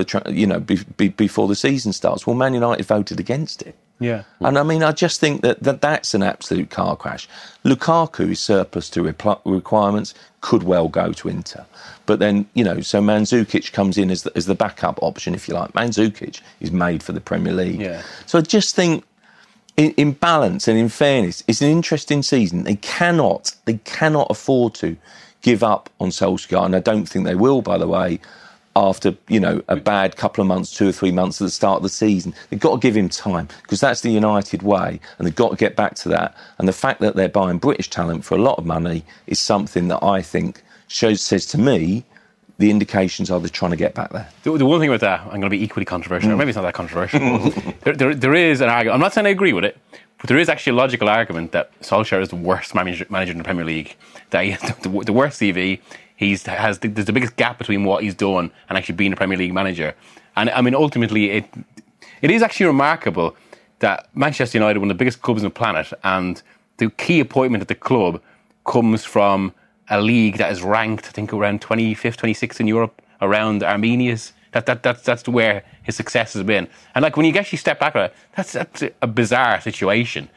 before the season starts. Well, Man United voted against it. Yeah. And I just think that's an absolute car crash. Lukaku is surplus to requirements, could well go to Inter. But then, so Mandzukic comes in as the backup option, if you like. Mandzukic is made for the Premier League. Yeah. So I just think, in balance and in fairness, it's an interesting season. They cannot afford to give up on Solskjaer, and I don't think they will, by the way, after, a bad couple of months, 2 or 3 months at the start of the season. They've got to give him time, because that's the United way, and they've got to get back to that. And the fact that they're buying British talent for a lot of money is something that I think says to me, the indications are they're trying to get back there. The one thing about that, I'm going to be equally controversial, or maybe it's not that controversial. there is an argument. I'm not saying I agree with it, but there is actually a logical argument that Solskjaer is the worst manager in the Premier League. That he has the worst CV. There's the biggest gap between what he's done and actually being a Premier League manager. And ultimately, it is actually remarkable that Manchester United, one of the biggest clubs on the planet, and the key appointment at the club comes from a league that is ranked, I think, around 25th, 26th in Europe, around Armenia's. That's where his success has been. And when you actually step back at it, that's a bizarre situation.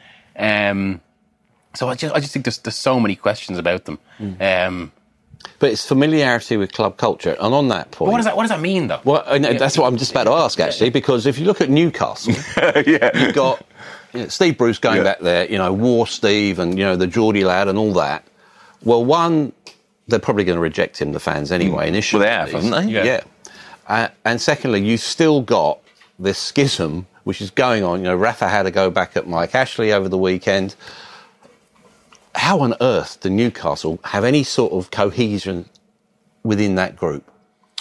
So I just think there's so many questions about them. But it's familiarity with club culture, and on that point, what does that mean, though? Well, that's what I'm just about to ask, actually, because if you look at Newcastle, you've got Steve Bruce going back there, War Steve, and the Geordie lad, and all that. Well, one, they're probably going to reject him, the fans, anyway. Initially, well, they have, haven't they? Yeah. And secondly, you've still got this schism which is going on. Rafa had to go back at Mike Ashley over the weekend. How on earth do Newcastle have any sort of cohesion within that group?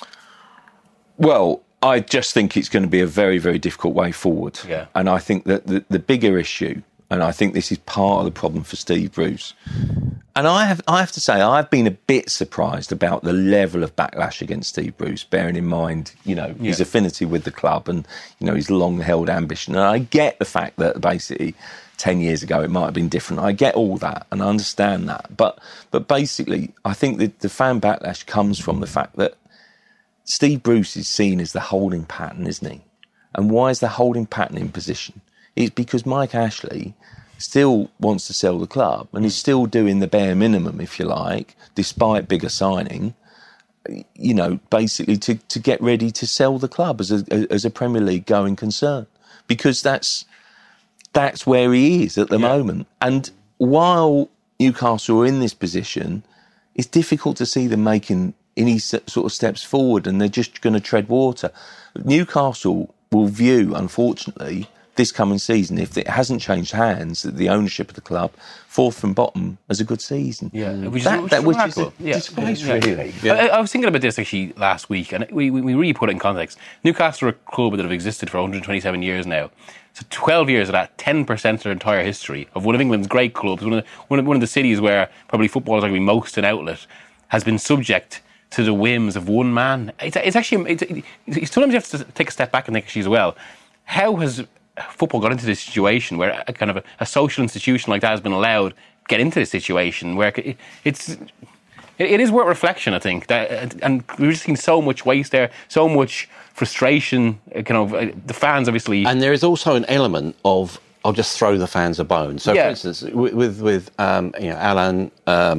Well, I just think it's going to be a very, very difficult way forward. Yeah. And I think that the bigger issue, and I think this is part of the problem for Steve Bruce, And I have to say, I've been a bit surprised about the level of backlash against Steve Bruce, bearing in mind, his affinity with the club and, his long-held ambition. And I get the fact that basically 10 years ago it might have been different. I get all that and I understand that. But basically, I think that the fan backlash comes from the fact that Steve Bruce is seen as the holding pattern, isn't he? And why is the holding pattern in position? It's because Mike Ashley still wants to sell the club and is still doing the bare minimum, if you like, despite bigger signing, basically to get ready to sell the club as a Premier League going concern. Because that's where he is at the moment. And while Newcastle are in this position, it's difficult to see them making any sort of steps forward, and they're just going to tread water. Newcastle will view, unfortunately, this coming season, if it hasn't changed hands, the ownership of the club, fourth from bottom, as a good season. Yeah, which is a disgrace, really. Yeah. I was thinking about this actually last week, and we really put it in context. Newcastle are a club that have existed for 127 years now. So 12 years of that, 10% of their entire history, of one of England's great clubs, one of the cities where probably football is going to be most an outlet, has been subject to the whims of one man. It's actually sometimes you have to take a step back and think actually as well, how has football got into this situation where a kind of a social institution like that has been allowed to get into this situation where it is worth reflection, I think, and we've just seen so much waste there, so much frustration, the fans obviously. And there is also an element of, I'll just throw the fans a bone. So, for instance, with Alan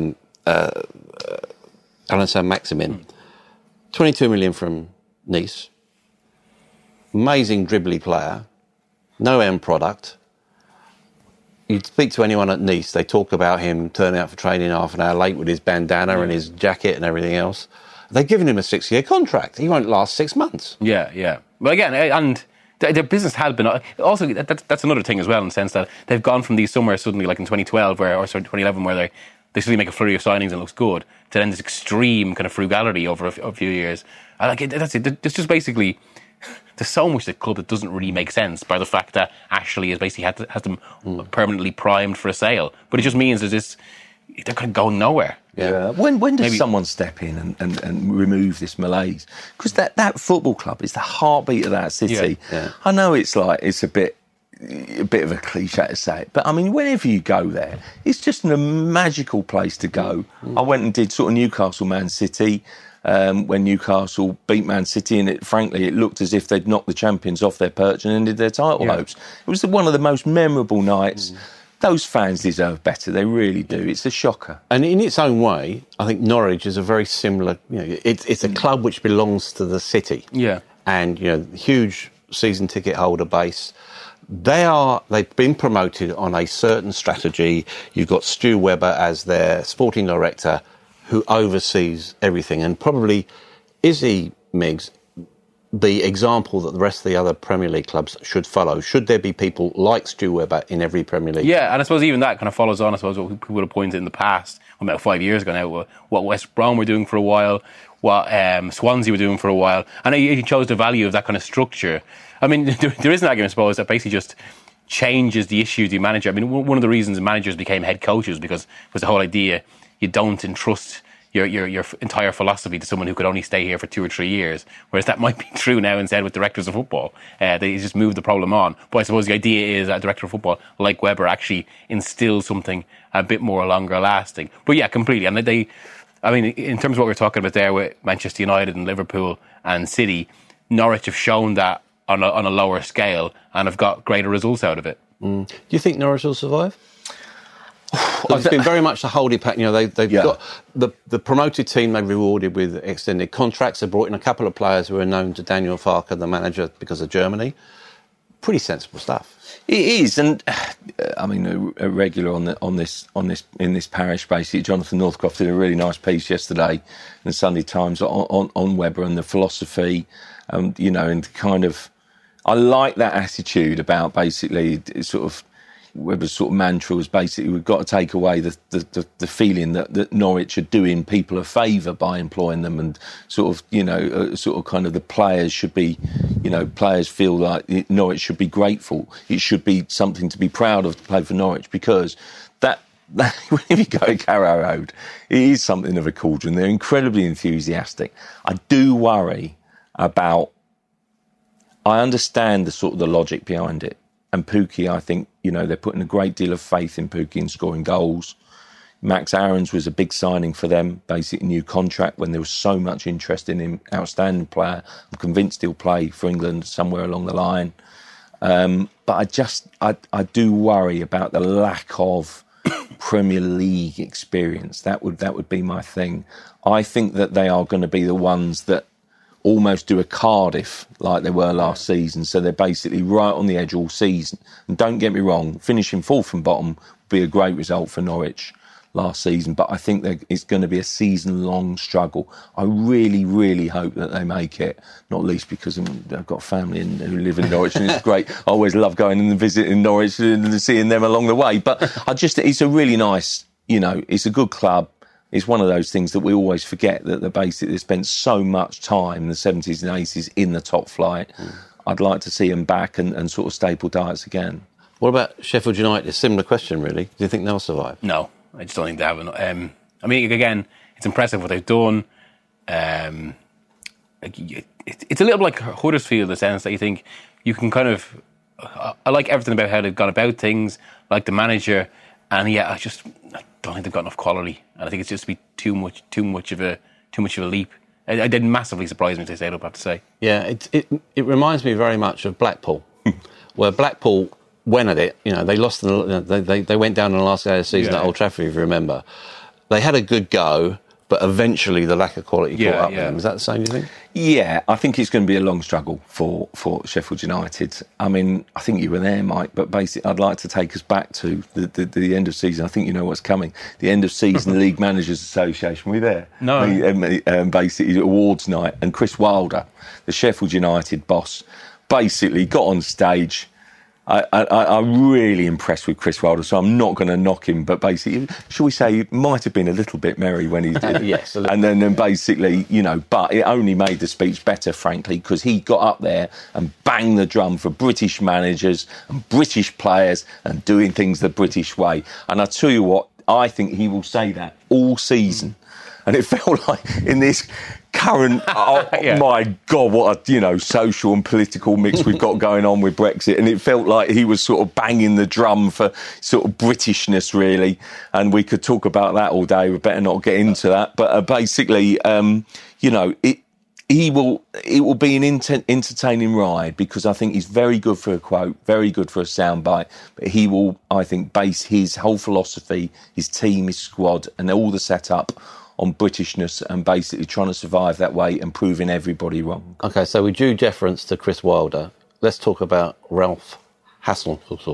Saint-Maximin, 22 million from Nice, amazing dribbly player, no end product. You'd speak to anyone at Nice, they talk about him turning out for training half an hour late with his bandana and his jacket and everything else. They've given him a 6-year contract. He won't last 6 months. Yeah. Well, again, and their business had been... Also, that's another thing as well, in the sense that they've gone from these somewhere suddenly, like in 2012, or 2011, where they suddenly make a flurry of signings and it looks good, to then this extreme kind of frugality over a few years. That's it. It's just basically... There's so much the club that doesn't really make sense by the fact that Ashley has basically has them permanently primed for a sale. But it just means they're kind of going nowhere. Yeah. When does someone step in and remove this malaise? Because that football club is the heartbeat of that city. Yeah. I know it's a bit of a cliche to say it, but I mean, whenever you go there, it's just a magical place to go. I went and did sort of Newcastle Man City. When Newcastle beat Man City, and frankly, it looked as if they'd knocked the champions off their perch and ended their title hopes. It was one of the most memorable nights. Those fans deserve better. They really do. It's a shocker. And in its own way, I think Norwich is a very similar... it's a club which belongs to the city. Yeah. And, huge season ticket holder base. They've been promoted on a certain strategy. You've got Stu Webber as their sporting director, who oversees everything, and probably is he, Miggs, the example that the rest of the other Premier League clubs should follow? Should there be people like Stu Webber in every Premier League? Yeah, and I suppose even that kind of follows on, I suppose, what people would have pointed in the past, about 5 years ago now, what West Brom were doing for a while, what Swansea were doing for a while, and he chose the value of that kind of structure. I mean, there is an argument, I suppose, that basically just changes the issues you manage. I mean, one of the reasons managers became head coaches was the whole idea you don't entrust your entire philosophy to someone who could only stay here for 2 or 3 years, whereas that might be true now instead with directors of football. They just move the problem on. But I suppose the idea is that a director of football, like Webber, actually instills something a bit more longer lasting. But yeah, completely. And in terms of what we're talking about there with Manchester United and Liverpool and City, Norwich have shown that on a lower scale and have got greater results out of it. Do you think Norwich will survive? It's been very much a holding pack. They've got the promoted team they've rewarded with extended contracts. They brought in a couple of players who are known to Daniel Farke, the manager, because of Germany. Pretty sensible stuff. It is, and I mean, a regular in this parish, basically, Jonathan Northcroft did a really nice piece yesterday in the Sunday Times on Webber and the philosophy, and kind of, I like that attitude about basically sort of. Webber's sort of mantra was basically we've got to take away the feeling that Norwich are doing people a favour by employing them, and sort of kind of the players should be, players feel like Norwich should be grateful. It should be something to be proud of to play for Norwich, because whenever you go to Carrow Road, it is something of a cauldron. They're incredibly enthusiastic. I do worry about. I understand the logic behind it, and Pukki. I think they're putting a great deal of faith in Pukki in scoring goals. Max Aarons was a big signing for them, basically a new contract when there was so much interest in him, outstanding player. I'm convinced he'll play for England somewhere along the line. But I do worry about the lack of Premier League experience. That would be my thing. I think that they are going to be the ones that almost do a Cardiff like they were last season. So they're basically right on the edge all season. And don't get me wrong, finishing fourth from bottom would be a great result for Norwich last season, but I think that it's going to be a season-long struggle. I really, really hope that they make it, not least because I've got family who live in Norwich, and it's great. I always love going and visiting Norwich and seeing them along the way. But it's a really nice, it's a good club. It's one of those things that we always forget, that they spent so much time in the 70s and 80s in the top flight. I'd like to see them back and sort of staple diets again. What about Sheffield United? A similar question, really. Do you think they'll survive? No. I just don't think they have enough. I mean, again, it's impressive what they've done. It's a little like Huddersfield in the sense that you think you can kind of... I like everything about how they've gone about things, I like the manager, and I don't think they've got enough quality. And I think it's just be too much of a leap. It did massively surprise me to stayed up, I have to say. Yeah, it reminds me very much of Blackpool, where Blackpool went at it. They lost. They went down on the last day of the season at Old Trafford, if you remember. They had a good go, but eventually the lack of quality caught up with them. Is that the same, do you think? Yeah, I think it's going to be a long struggle for Sheffield United. I mean, I think you were there, Mike, but basically I'd like to take us back to the end of season. I think you know what's coming. The end of season League Managers Association. Were you there? No. Basically, awards night, and Chris Wilder, the Sheffield United boss, basically got on stage. I'm really impressed with Chris Wilder, so I'm not going to knock him. But basically, shall we say, he might have been a little bit merry when he did. Yes. And then basically, but it only made the speech better, frankly, because he got up there and banged the drum for British managers and British players and doing things the British way. And I tell you what, I think he will say that all season. And it felt like in this current, my God, what a, social and political mix we've got going on with Brexit. And it felt like he was sort of banging the drum for sort of Britishness, really. And we could talk about that all day. We better not get into that. But basically, it will be an entertaining ride, because I think he's very good for a quote, very good for a soundbite. But he will, I think, base his whole philosophy, his team, his squad, and all the setup on Britishness, and basically trying to survive that way and proving everybody wrong. OK, so with due deference to Chris Wilder, let's talk about Ralph Hasenhüttl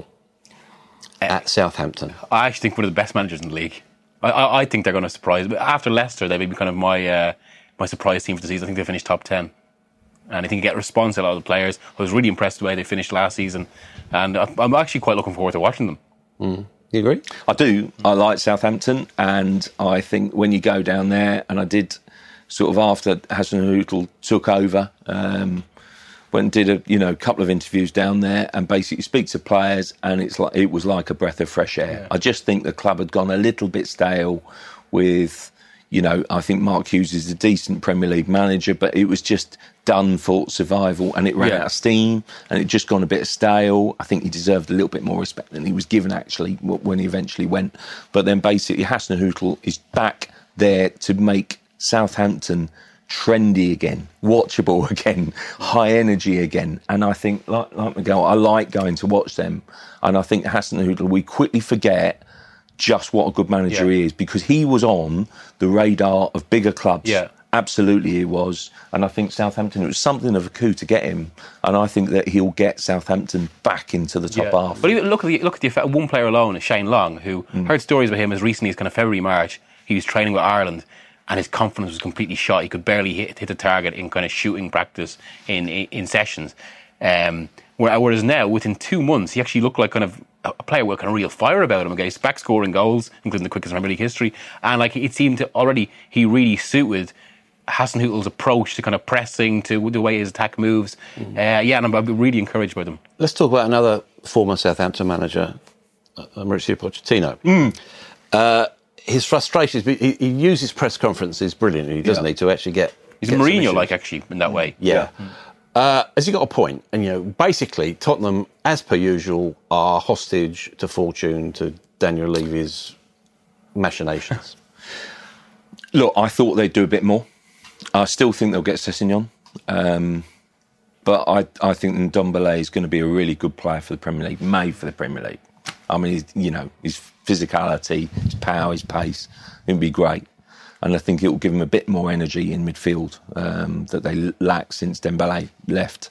at Southampton. I actually think one of the best managers in the league. I think they're going to surprise. After Leicester, they've been kind of my surprise team for the season. I think they finished top 10. And I think you get a response to a lot of the players. I was really impressed with the way they finished last season. And I'm actually quite looking forward to watching them. Mm. You agree? I do. I like Southampton, and I think when you go down there, and I did sort of after Hasenhüttl took over, went and did a couple of interviews down there, and basically speak to players, and it was like a breath of fresh air. Yeah. I just think the club had gone a little bit stale with. I think Mark Hughes is a decent Premier League manager, but it was just done for survival, and it ran out of steam, and it just gone a bit stale. I think he deserved a little bit more respect than he was given, actually, when he eventually went. But then basically Hasenhüttl is back there to make Southampton trendy again, watchable again, high energy again. And I think, like Miguel, I like going to watch them. And I think Hasenhüttl, we quickly forget just what a good manager he is, because he was on the radar of bigger clubs. Yeah. Absolutely he was. And I think Southampton, it was something of a coup to get him. And I think that he'll get Southampton back into the top half. But look at the effect. One player alone is Shane Long, who heard stories about him as recently as kind of February, March. He was training with Ireland, and his confidence was completely shot. He could barely hit the target in kind of shooting practice in sessions. Whereas now, within 2 months, he actually looked like kind of a player with kind of real fire about him. Okay, he's back scoring goals, including the quickest in Premier League history, and it seemed to already he really suited Hasenhüttl's approach to kind of pressing, to the way his attack moves. And I'm really encouraged by them. Let's talk about another former Southampton manager, Mauricio Pochettino. his frustrations, he uses press conferences brilliantly, doesn't he, to actually get... He's Mourinho-like, actually, in that way. Yeah. Has he got a point? And, basically, Tottenham, as per usual, are hostage to fortune, to Daniel Levy's machinations. Look, I thought they'd do a bit more. I still think they'll get Sessegnon. But I think Ndombele is going to be a really good player for the Premier League, made for the Premier League. I mean, his physicality, his power, his pace, it would be great. And I think it will give him a bit more energy in midfield that they lack since Dembele left.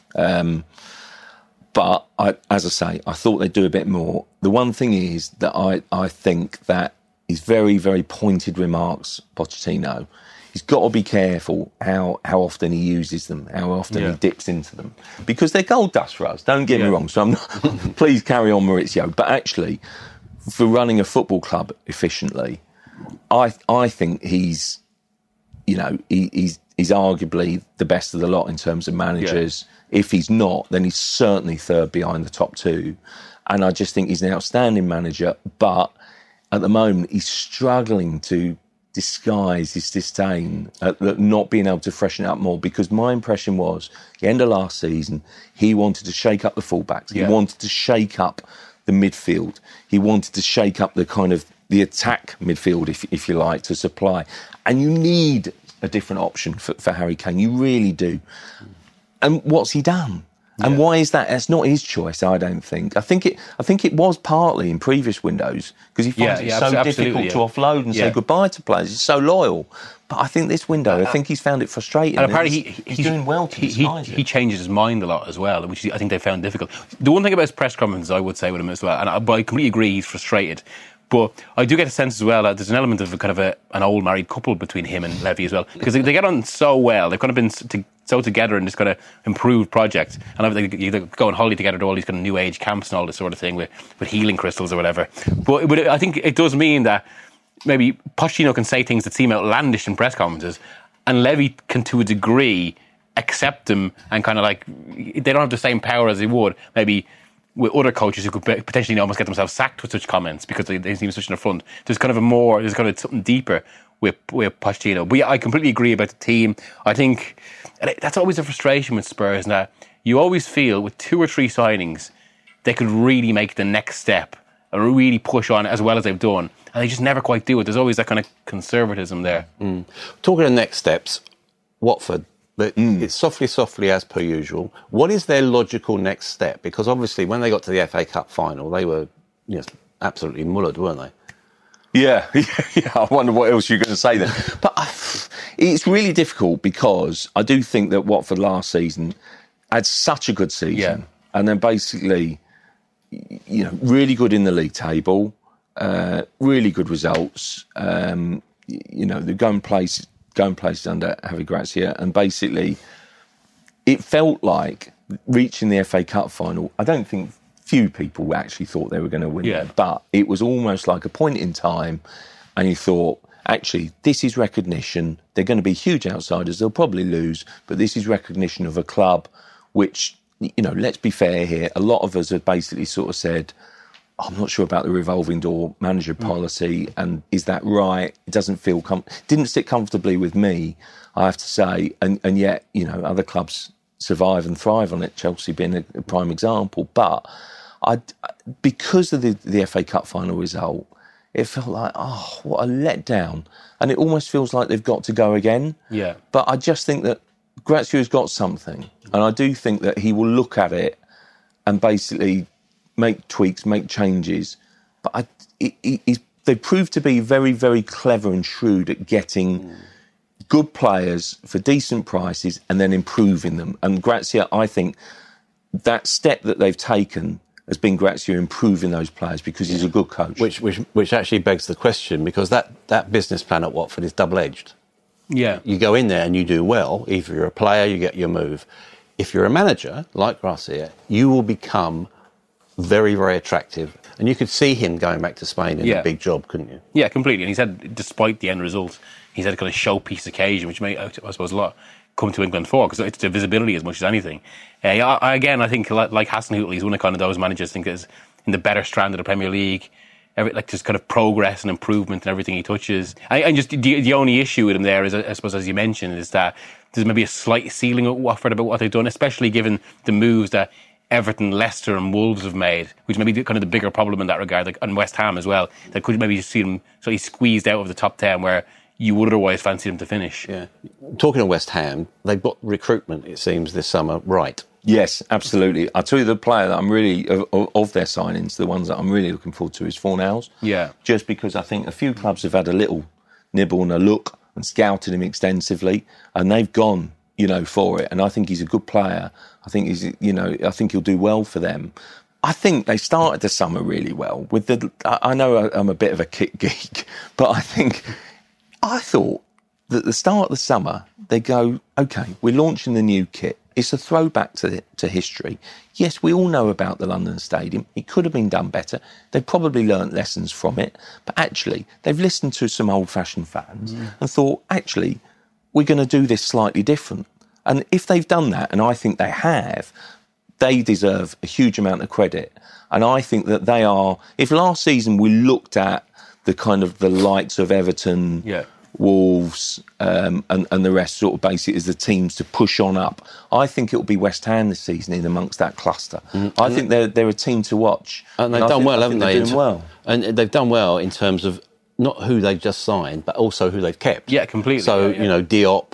But as I say, I thought they'd do a bit more. The one thing is that I think that his very, very pointed remarks, Pochettino, he's got to be careful how often he uses them, how often he dips into them. Because they're gold dust for us, don't get me wrong. So I'm not, please carry on, Maurizio. But actually, for running a football club efficiently, I think he's arguably the best of the lot in terms of managers. Yeah. If he's not, then he's certainly third behind the top two. And I just think he's an outstanding manager. But at the moment, he's struggling to disguise his disdain at not being able to freshen it up more, because my impression was, the end of last season, he wanted to shake up the fullbacks. He wanted to shake up the midfield. He wanted to shake up the kind of the attack midfield, if you like, to supply. And you need a different option for Harry Kane. You really do. And what's he done? And why is that? That's not his choice, I don't think. I think it was partly in previous windows, because he finds it so difficult to offload and say goodbye to players. He's so loyal. But I think this window, I think he's found it frustrating. And apparently he's doing well to disguise it. He changes his mind a lot as well, which I think they found difficult. The one thing about his press conferences, I would say with him as well, and I completely agree, he's frustrated. But I do get a sense as well that there's an element of an old married couple between him and Levy as well, because they get on so well. They've kind of been so together in this kind of improved project. And they go on holiday together to all these kind of new age camps and all this sort of thing with healing crystals or whatever. But I think it does mean that maybe Pochettino can say things that seem outlandish in press conferences, and Levy can, to a degree, accept them and kind of like, they don't have the same power as they would maybe with other coaches who could potentially almost get themselves sacked with such comments because they seem such an affront. There's kind of something deeper with Pochettino. But I completely agree about the team. I think that's always a frustration with Spurs, that you always feel with 2 or 3 signings they could really make the next step and really push on as well as they've done, and they just never quite do it. There's always that kind of conservatism there. Talking of next steps, Watford, but it's softly as per usual. What is their logical next step? Because obviously when they got to the FA Cup final, they were absolutely mullered, weren't they? Yeah. I wonder what else you're going to say then. But it's really difficult, because I do think that Watford last season had such a good season, and then basically, really good in the league table, really good results. The going place under Javi Gracia, and basically it felt like reaching the FA Cup final. I don't think few people actually thought they were going to win it, but it was almost like a point in time, and you thought, actually, this is recognition. They're going to be huge outsiders. They'll probably lose, but this is recognition of a club which, let's be fair here, a lot of us have basically sort of said, I'm not sure about the revolving door manager policy, and is that right? It doesn't feel didn't sit comfortably with me, I have to say, and yet other clubs survive and thrive on it. Chelsea being a prime example, but because of the FA Cup final result, it felt like, what a letdown, and it almost feels like they've got to go again. Yeah, but I just think that Grazio's got something, and I do think that he will look at it and basically make tweaks, make changes. But they proved to be very, very clever and shrewd at getting good players for decent prices and then improving them. And Grazia, I think that step that they've taken has been Grazia improving those players, because he's a good coach. Which actually begs the question, because that business plan at Watford is double-edged. Yeah. You go in there and you do well. If you're a player, you get your move. If you're a manager, like Grazia, you will become very, very attractive. And you could see him going back to Spain in a big job, couldn't you? Yeah, completely. And he said, despite the end result, he's had a kind of showpiece occasion, which made, I suppose, a lot come to England for, because it's the visibility as much as anything. I think, like Hasenhüttl, he's one of kind of those managers, I think, is in the better strand of the Premier League. just kind of progress and improvement in everything he touches. And just the only issue with him there is, I suppose, as you mentioned, is that there's maybe a slight ceiling at Watford about what they've done, especially given the moves that Everton, Leicester and Wolves have made, which may be kind of the bigger problem in that regard, and West Ham as well, that could maybe see them slightly squeezed out of the top 10 where you would otherwise fancy them to finish. Yeah. Talking of West Ham, they've got recruitment, it seems, this summer right. Yes, absolutely. I'll tell you the player that I'm really, of their signings, the ones that I'm really looking forward to is Fornals. Yeah. Just because I think a few clubs have had a little nibble and a look and scouted him extensively, and they've gone, for it. And I think he's a good player. I think I think he'll do well for them. I think they started the summer really well. I know I'm a bit of a kit geek, but I thought that at the start of the summer, they go, OK, we're launching the new kit. It's a throwback to history. Yes, we all know about the London Stadium. It could have been done better. They've probably learnt lessons from it. But actually, they've listened to some old-fashioned fans and thought, actually, we're going to do this slightly different. And if they've done that, and I think they have, they deserve a huge amount of credit. And I think that they are... If last season we looked at the kind of the likes of Everton... Yeah. Wolves and the rest sort of basically as the teams to push on up. I think it'll be West Ham this season in amongst that cluster. I think they're a team to watch. And they've done well, haven't they? Doing well. And they've done well in terms of not who they've just signed, but also who they've kept. Yeah, completely. So, Diop,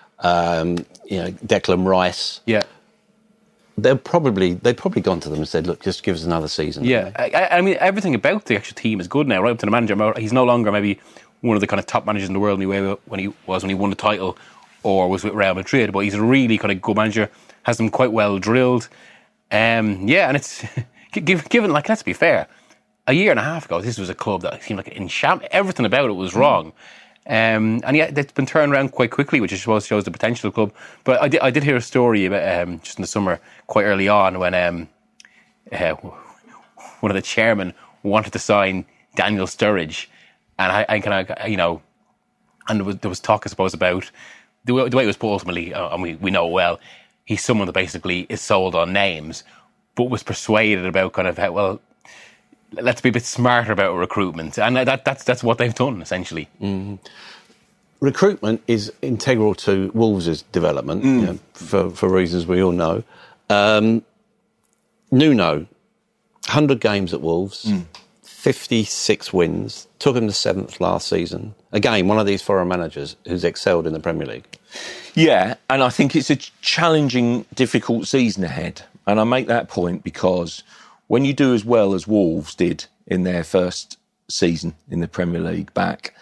Declan Rice. Yeah. They've probably gone to them and said, look, just give us another season. Yeah. I mean, everything about the actual team is good now, right up to the manager. He's no longer maybe one of the kind of top managers in the world when he won the title or was with Real Madrid, but he's a really kind of good manager, has them quite well drilled. And it's given, like, let's be fair, a year and a half ago, this was a club that seemed like in shambles. Everything about it was wrong. And yet it's been turned around quite quickly, which I suppose shows the potential of the club. But I did hear a story about just in the summer, quite early on, when one of the chairmen wanted to sign Daniel Sturridge. And I kind of, and there was talk, I suppose, about the way it was put ultimately, and we know it well, he's someone that basically is sold on names, but was persuaded about kind of how, well, let's be a bit smarter about recruitment. And that's what they've done, essentially. Mm-hmm. Recruitment is integral to Wolves' development, for reasons we all know. Nuno, 100 games at Wolves. 56 wins, took him to 7th last season. Again, one of these foreign managers who's excelled in the Premier League. Yeah, and I think it's a challenging, difficult season ahead. And I make that point because when you do as well as Wolves did in their first season in the Premier League back,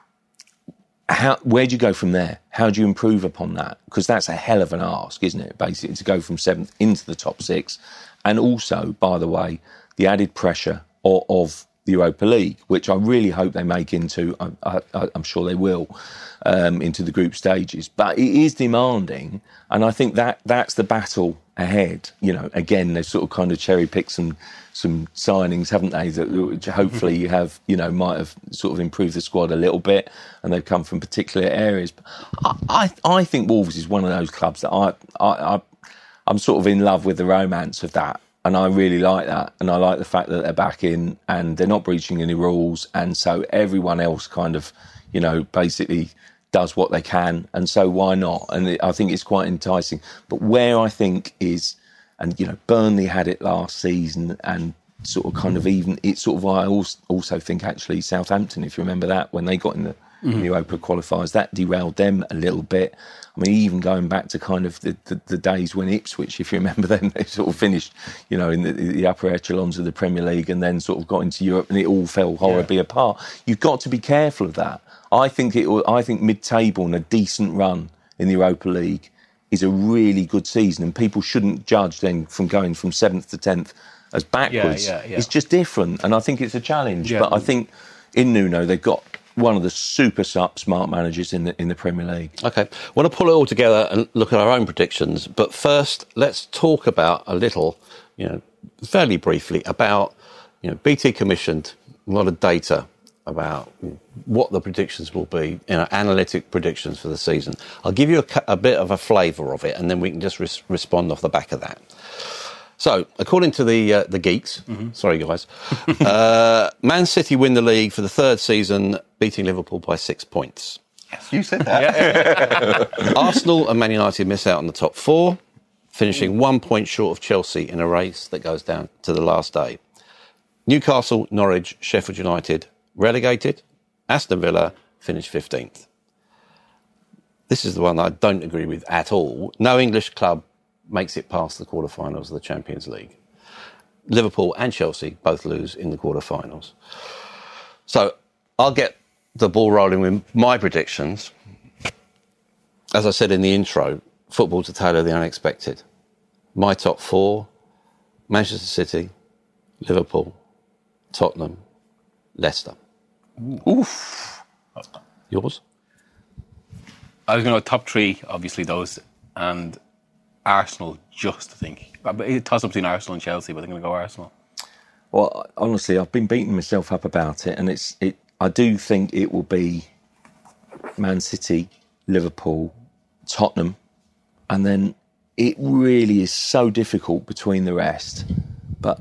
where do you go from there? How do you improve upon that? Because that's a hell of an ask, isn't it, basically, to go from 7th into the top 6. And also, by the way, the added pressure of the Europa League, which I really hope they make into, I'm sure they will, into the group stages. But it is demanding, and I think that's the battle ahead. Again, they've sort of kind of cherry-picked some signings, haven't they, that hopefully you have, might have sort of improved the squad a little bit, and they've come from particular areas. But I think Wolves is one of those clubs that I'm sort of in love with the romance of that. And I really like that. And I like the fact that they're back in and they're not breaching any rules. And so everyone else kind of, basically does what they can. And so why not? And I think it's quite enticing. But where I think is, and, Burnley had it last season and sort of kind of even, it's sort of, I also think actually Southampton, if you remember that, when they got in the Europa qualifiers, that derailed them a little bit. I mean, even going back to kind of the days when Ipswich, if you remember them, they sort of finished, in the upper echelons of the Premier League and then sort of got into Europe and it all fell horribly apart. You've got to be careful of that. I think mid-table and a decent run in the Europa League is a really good season, and people shouldn't judge then from going from 7th to 10th as backwards. It's just different, and I think it's a challenge. Yeah. But I think in Nuno they've got one of the super smart managers in the Premier League. OK. I want to pull it all together and look at our own predictions. But first, let's talk about a little, fairly briefly, about, BT commissioned a lot of data about what the predictions will be, analytic predictions for the season. I'll give you a bit of a flavour of it, and then we can just respond off the back of that. So, according to the geeks, sorry guys, Man City win the league for the third season, beating Liverpool by 6 points. Yes, you said that. Arsenal and Man United miss out on the top four, finishing 1 point short of Chelsea in a race that goes down to the last day. Newcastle, Norwich, Sheffield United relegated. Aston Villa finished 15th. This is the one I don't agree with at all. No English club makes it past the quarterfinals of the Champions League. Liverpool and Chelsea both lose in the quarterfinals. So I'll get the ball rolling with my predictions. As I said in the intro, football's a tale of the unexpected. My top four: Manchester City, Liverpool, Tottenham, Leicester. Oof. Yours? I was going to go top three, obviously those, and Arsenal, just to think. It toss up between Arsenal and Chelsea, but I'm going to go Arsenal. Well, honestly, I've been beating myself up about it, and I do think it will be Man City, Liverpool, Tottenham, and then it really is so difficult between the rest. But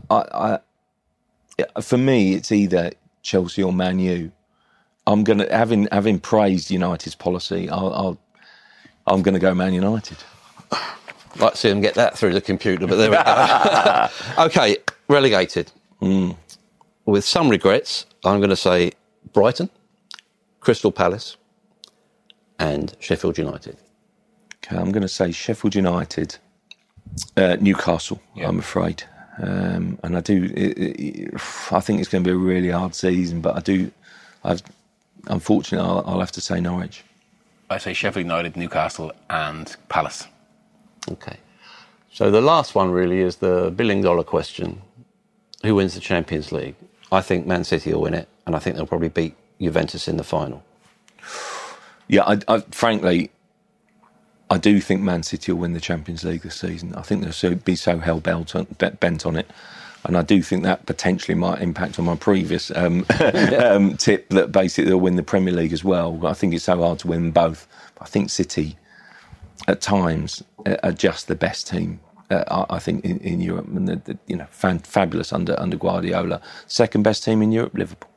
for me, it's either Chelsea or Man U. I'm gonna, having praised United's policy, I'm going to go Man United. I'd like to see them get that through the computer, but there we go. Okay, relegated. With some regrets, I'm going to say Brighton, Crystal Palace, and Sheffield United. Okay, I'm going to say Sheffield United, Newcastle, I'm afraid. And I think it's going to be a really hard season, but unfortunately, I'll have to say Norwich. I say Sheffield United, Newcastle, and Palace. Okay. So the last one really is the billion-dollar question. Who wins the Champions League? I think Man City will win it, and I think they'll probably beat Juventus in the final. Yeah, frankly, I do think Man City will win the Champions League this season. I think they'll be so hell-bent on it. And I do think that potentially might impact on my previous tip that basically they'll win the Premier League as well. I think it's so hard to win both. I think City, at times, are just the best team, I think, in Europe. And fabulous under Guardiola. Second best team in Europe, Liverpool.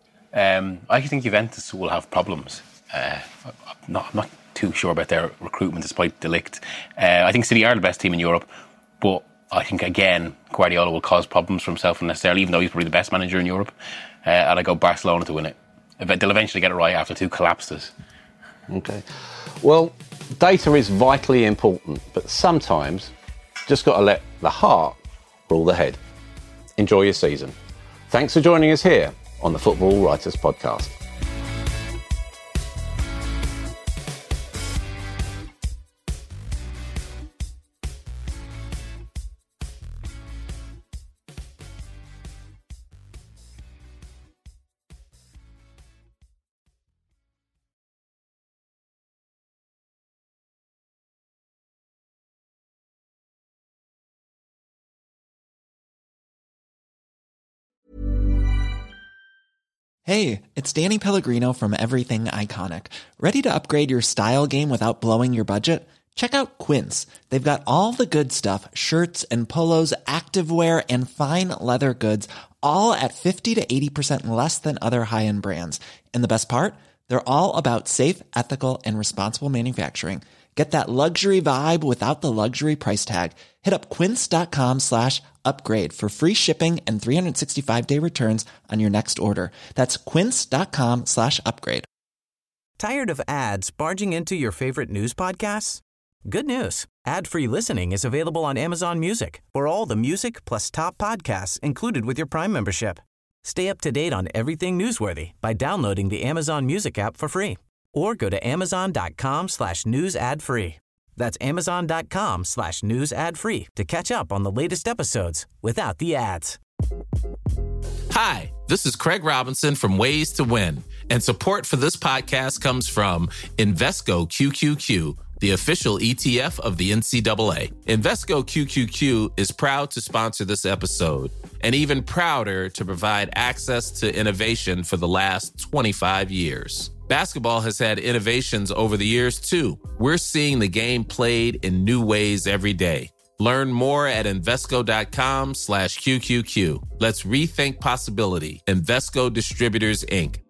I think Juventus will have problems. I'm not too sure about their recruitment despite De Ligt. I think City are the best team in Europe, but I think, again, Guardiola will cause problems for himself unnecessarily, even though he's probably the best manager in Europe. And I go Barcelona to win it. They'll eventually get it right after two collapses. Okay. Well, data is vitally important, but sometimes just got to let the heart rule the head. Enjoy your season. Thanks for joining us here on the Football Writers Podcast. Hey, it's Danny Pellegrino from Everything Iconic. Ready to upgrade your style game without blowing your budget? Check out Quince. They've got all the good stuff, shirts and polos, activewear, and fine leather goods, all at 50 to 80% less than other high-end brands. And the best part? They're all about safe, ethical, and responsible manufacturing. Get that luxury vibe without the luxury price tag. Hit up quince.com/upgrade for free shipping and 365-day returns on your next order. That's quince.com/upgrade. Tired of ads barging into your favorite news podcasts? Good news. Ad-free listening is available on Amazon Music for all the music plus top podcasts included with your Prime membership. Stay up to date on everything newsworthy by downloading the Amazon Music app for free. Or go to amazon.com/news ad free. That's amazon.com/news ad free to catch up on the latest episodes without the ads. Hi, this is Craig Robinson from Ways to Win, and support for this podcast comes from Invesco QQQ, the official ETF of the NCAA. Invesco QQQ is proud to sponsor this episode, and even prouder to provide access to innovation for the last 25 years. Basketball has had innovations over the years, too. We're seeing the game played in new ways every day. Learn more at Invesco.com/QQQ. Let's rethink possibility. Invesco Distributors, Inc.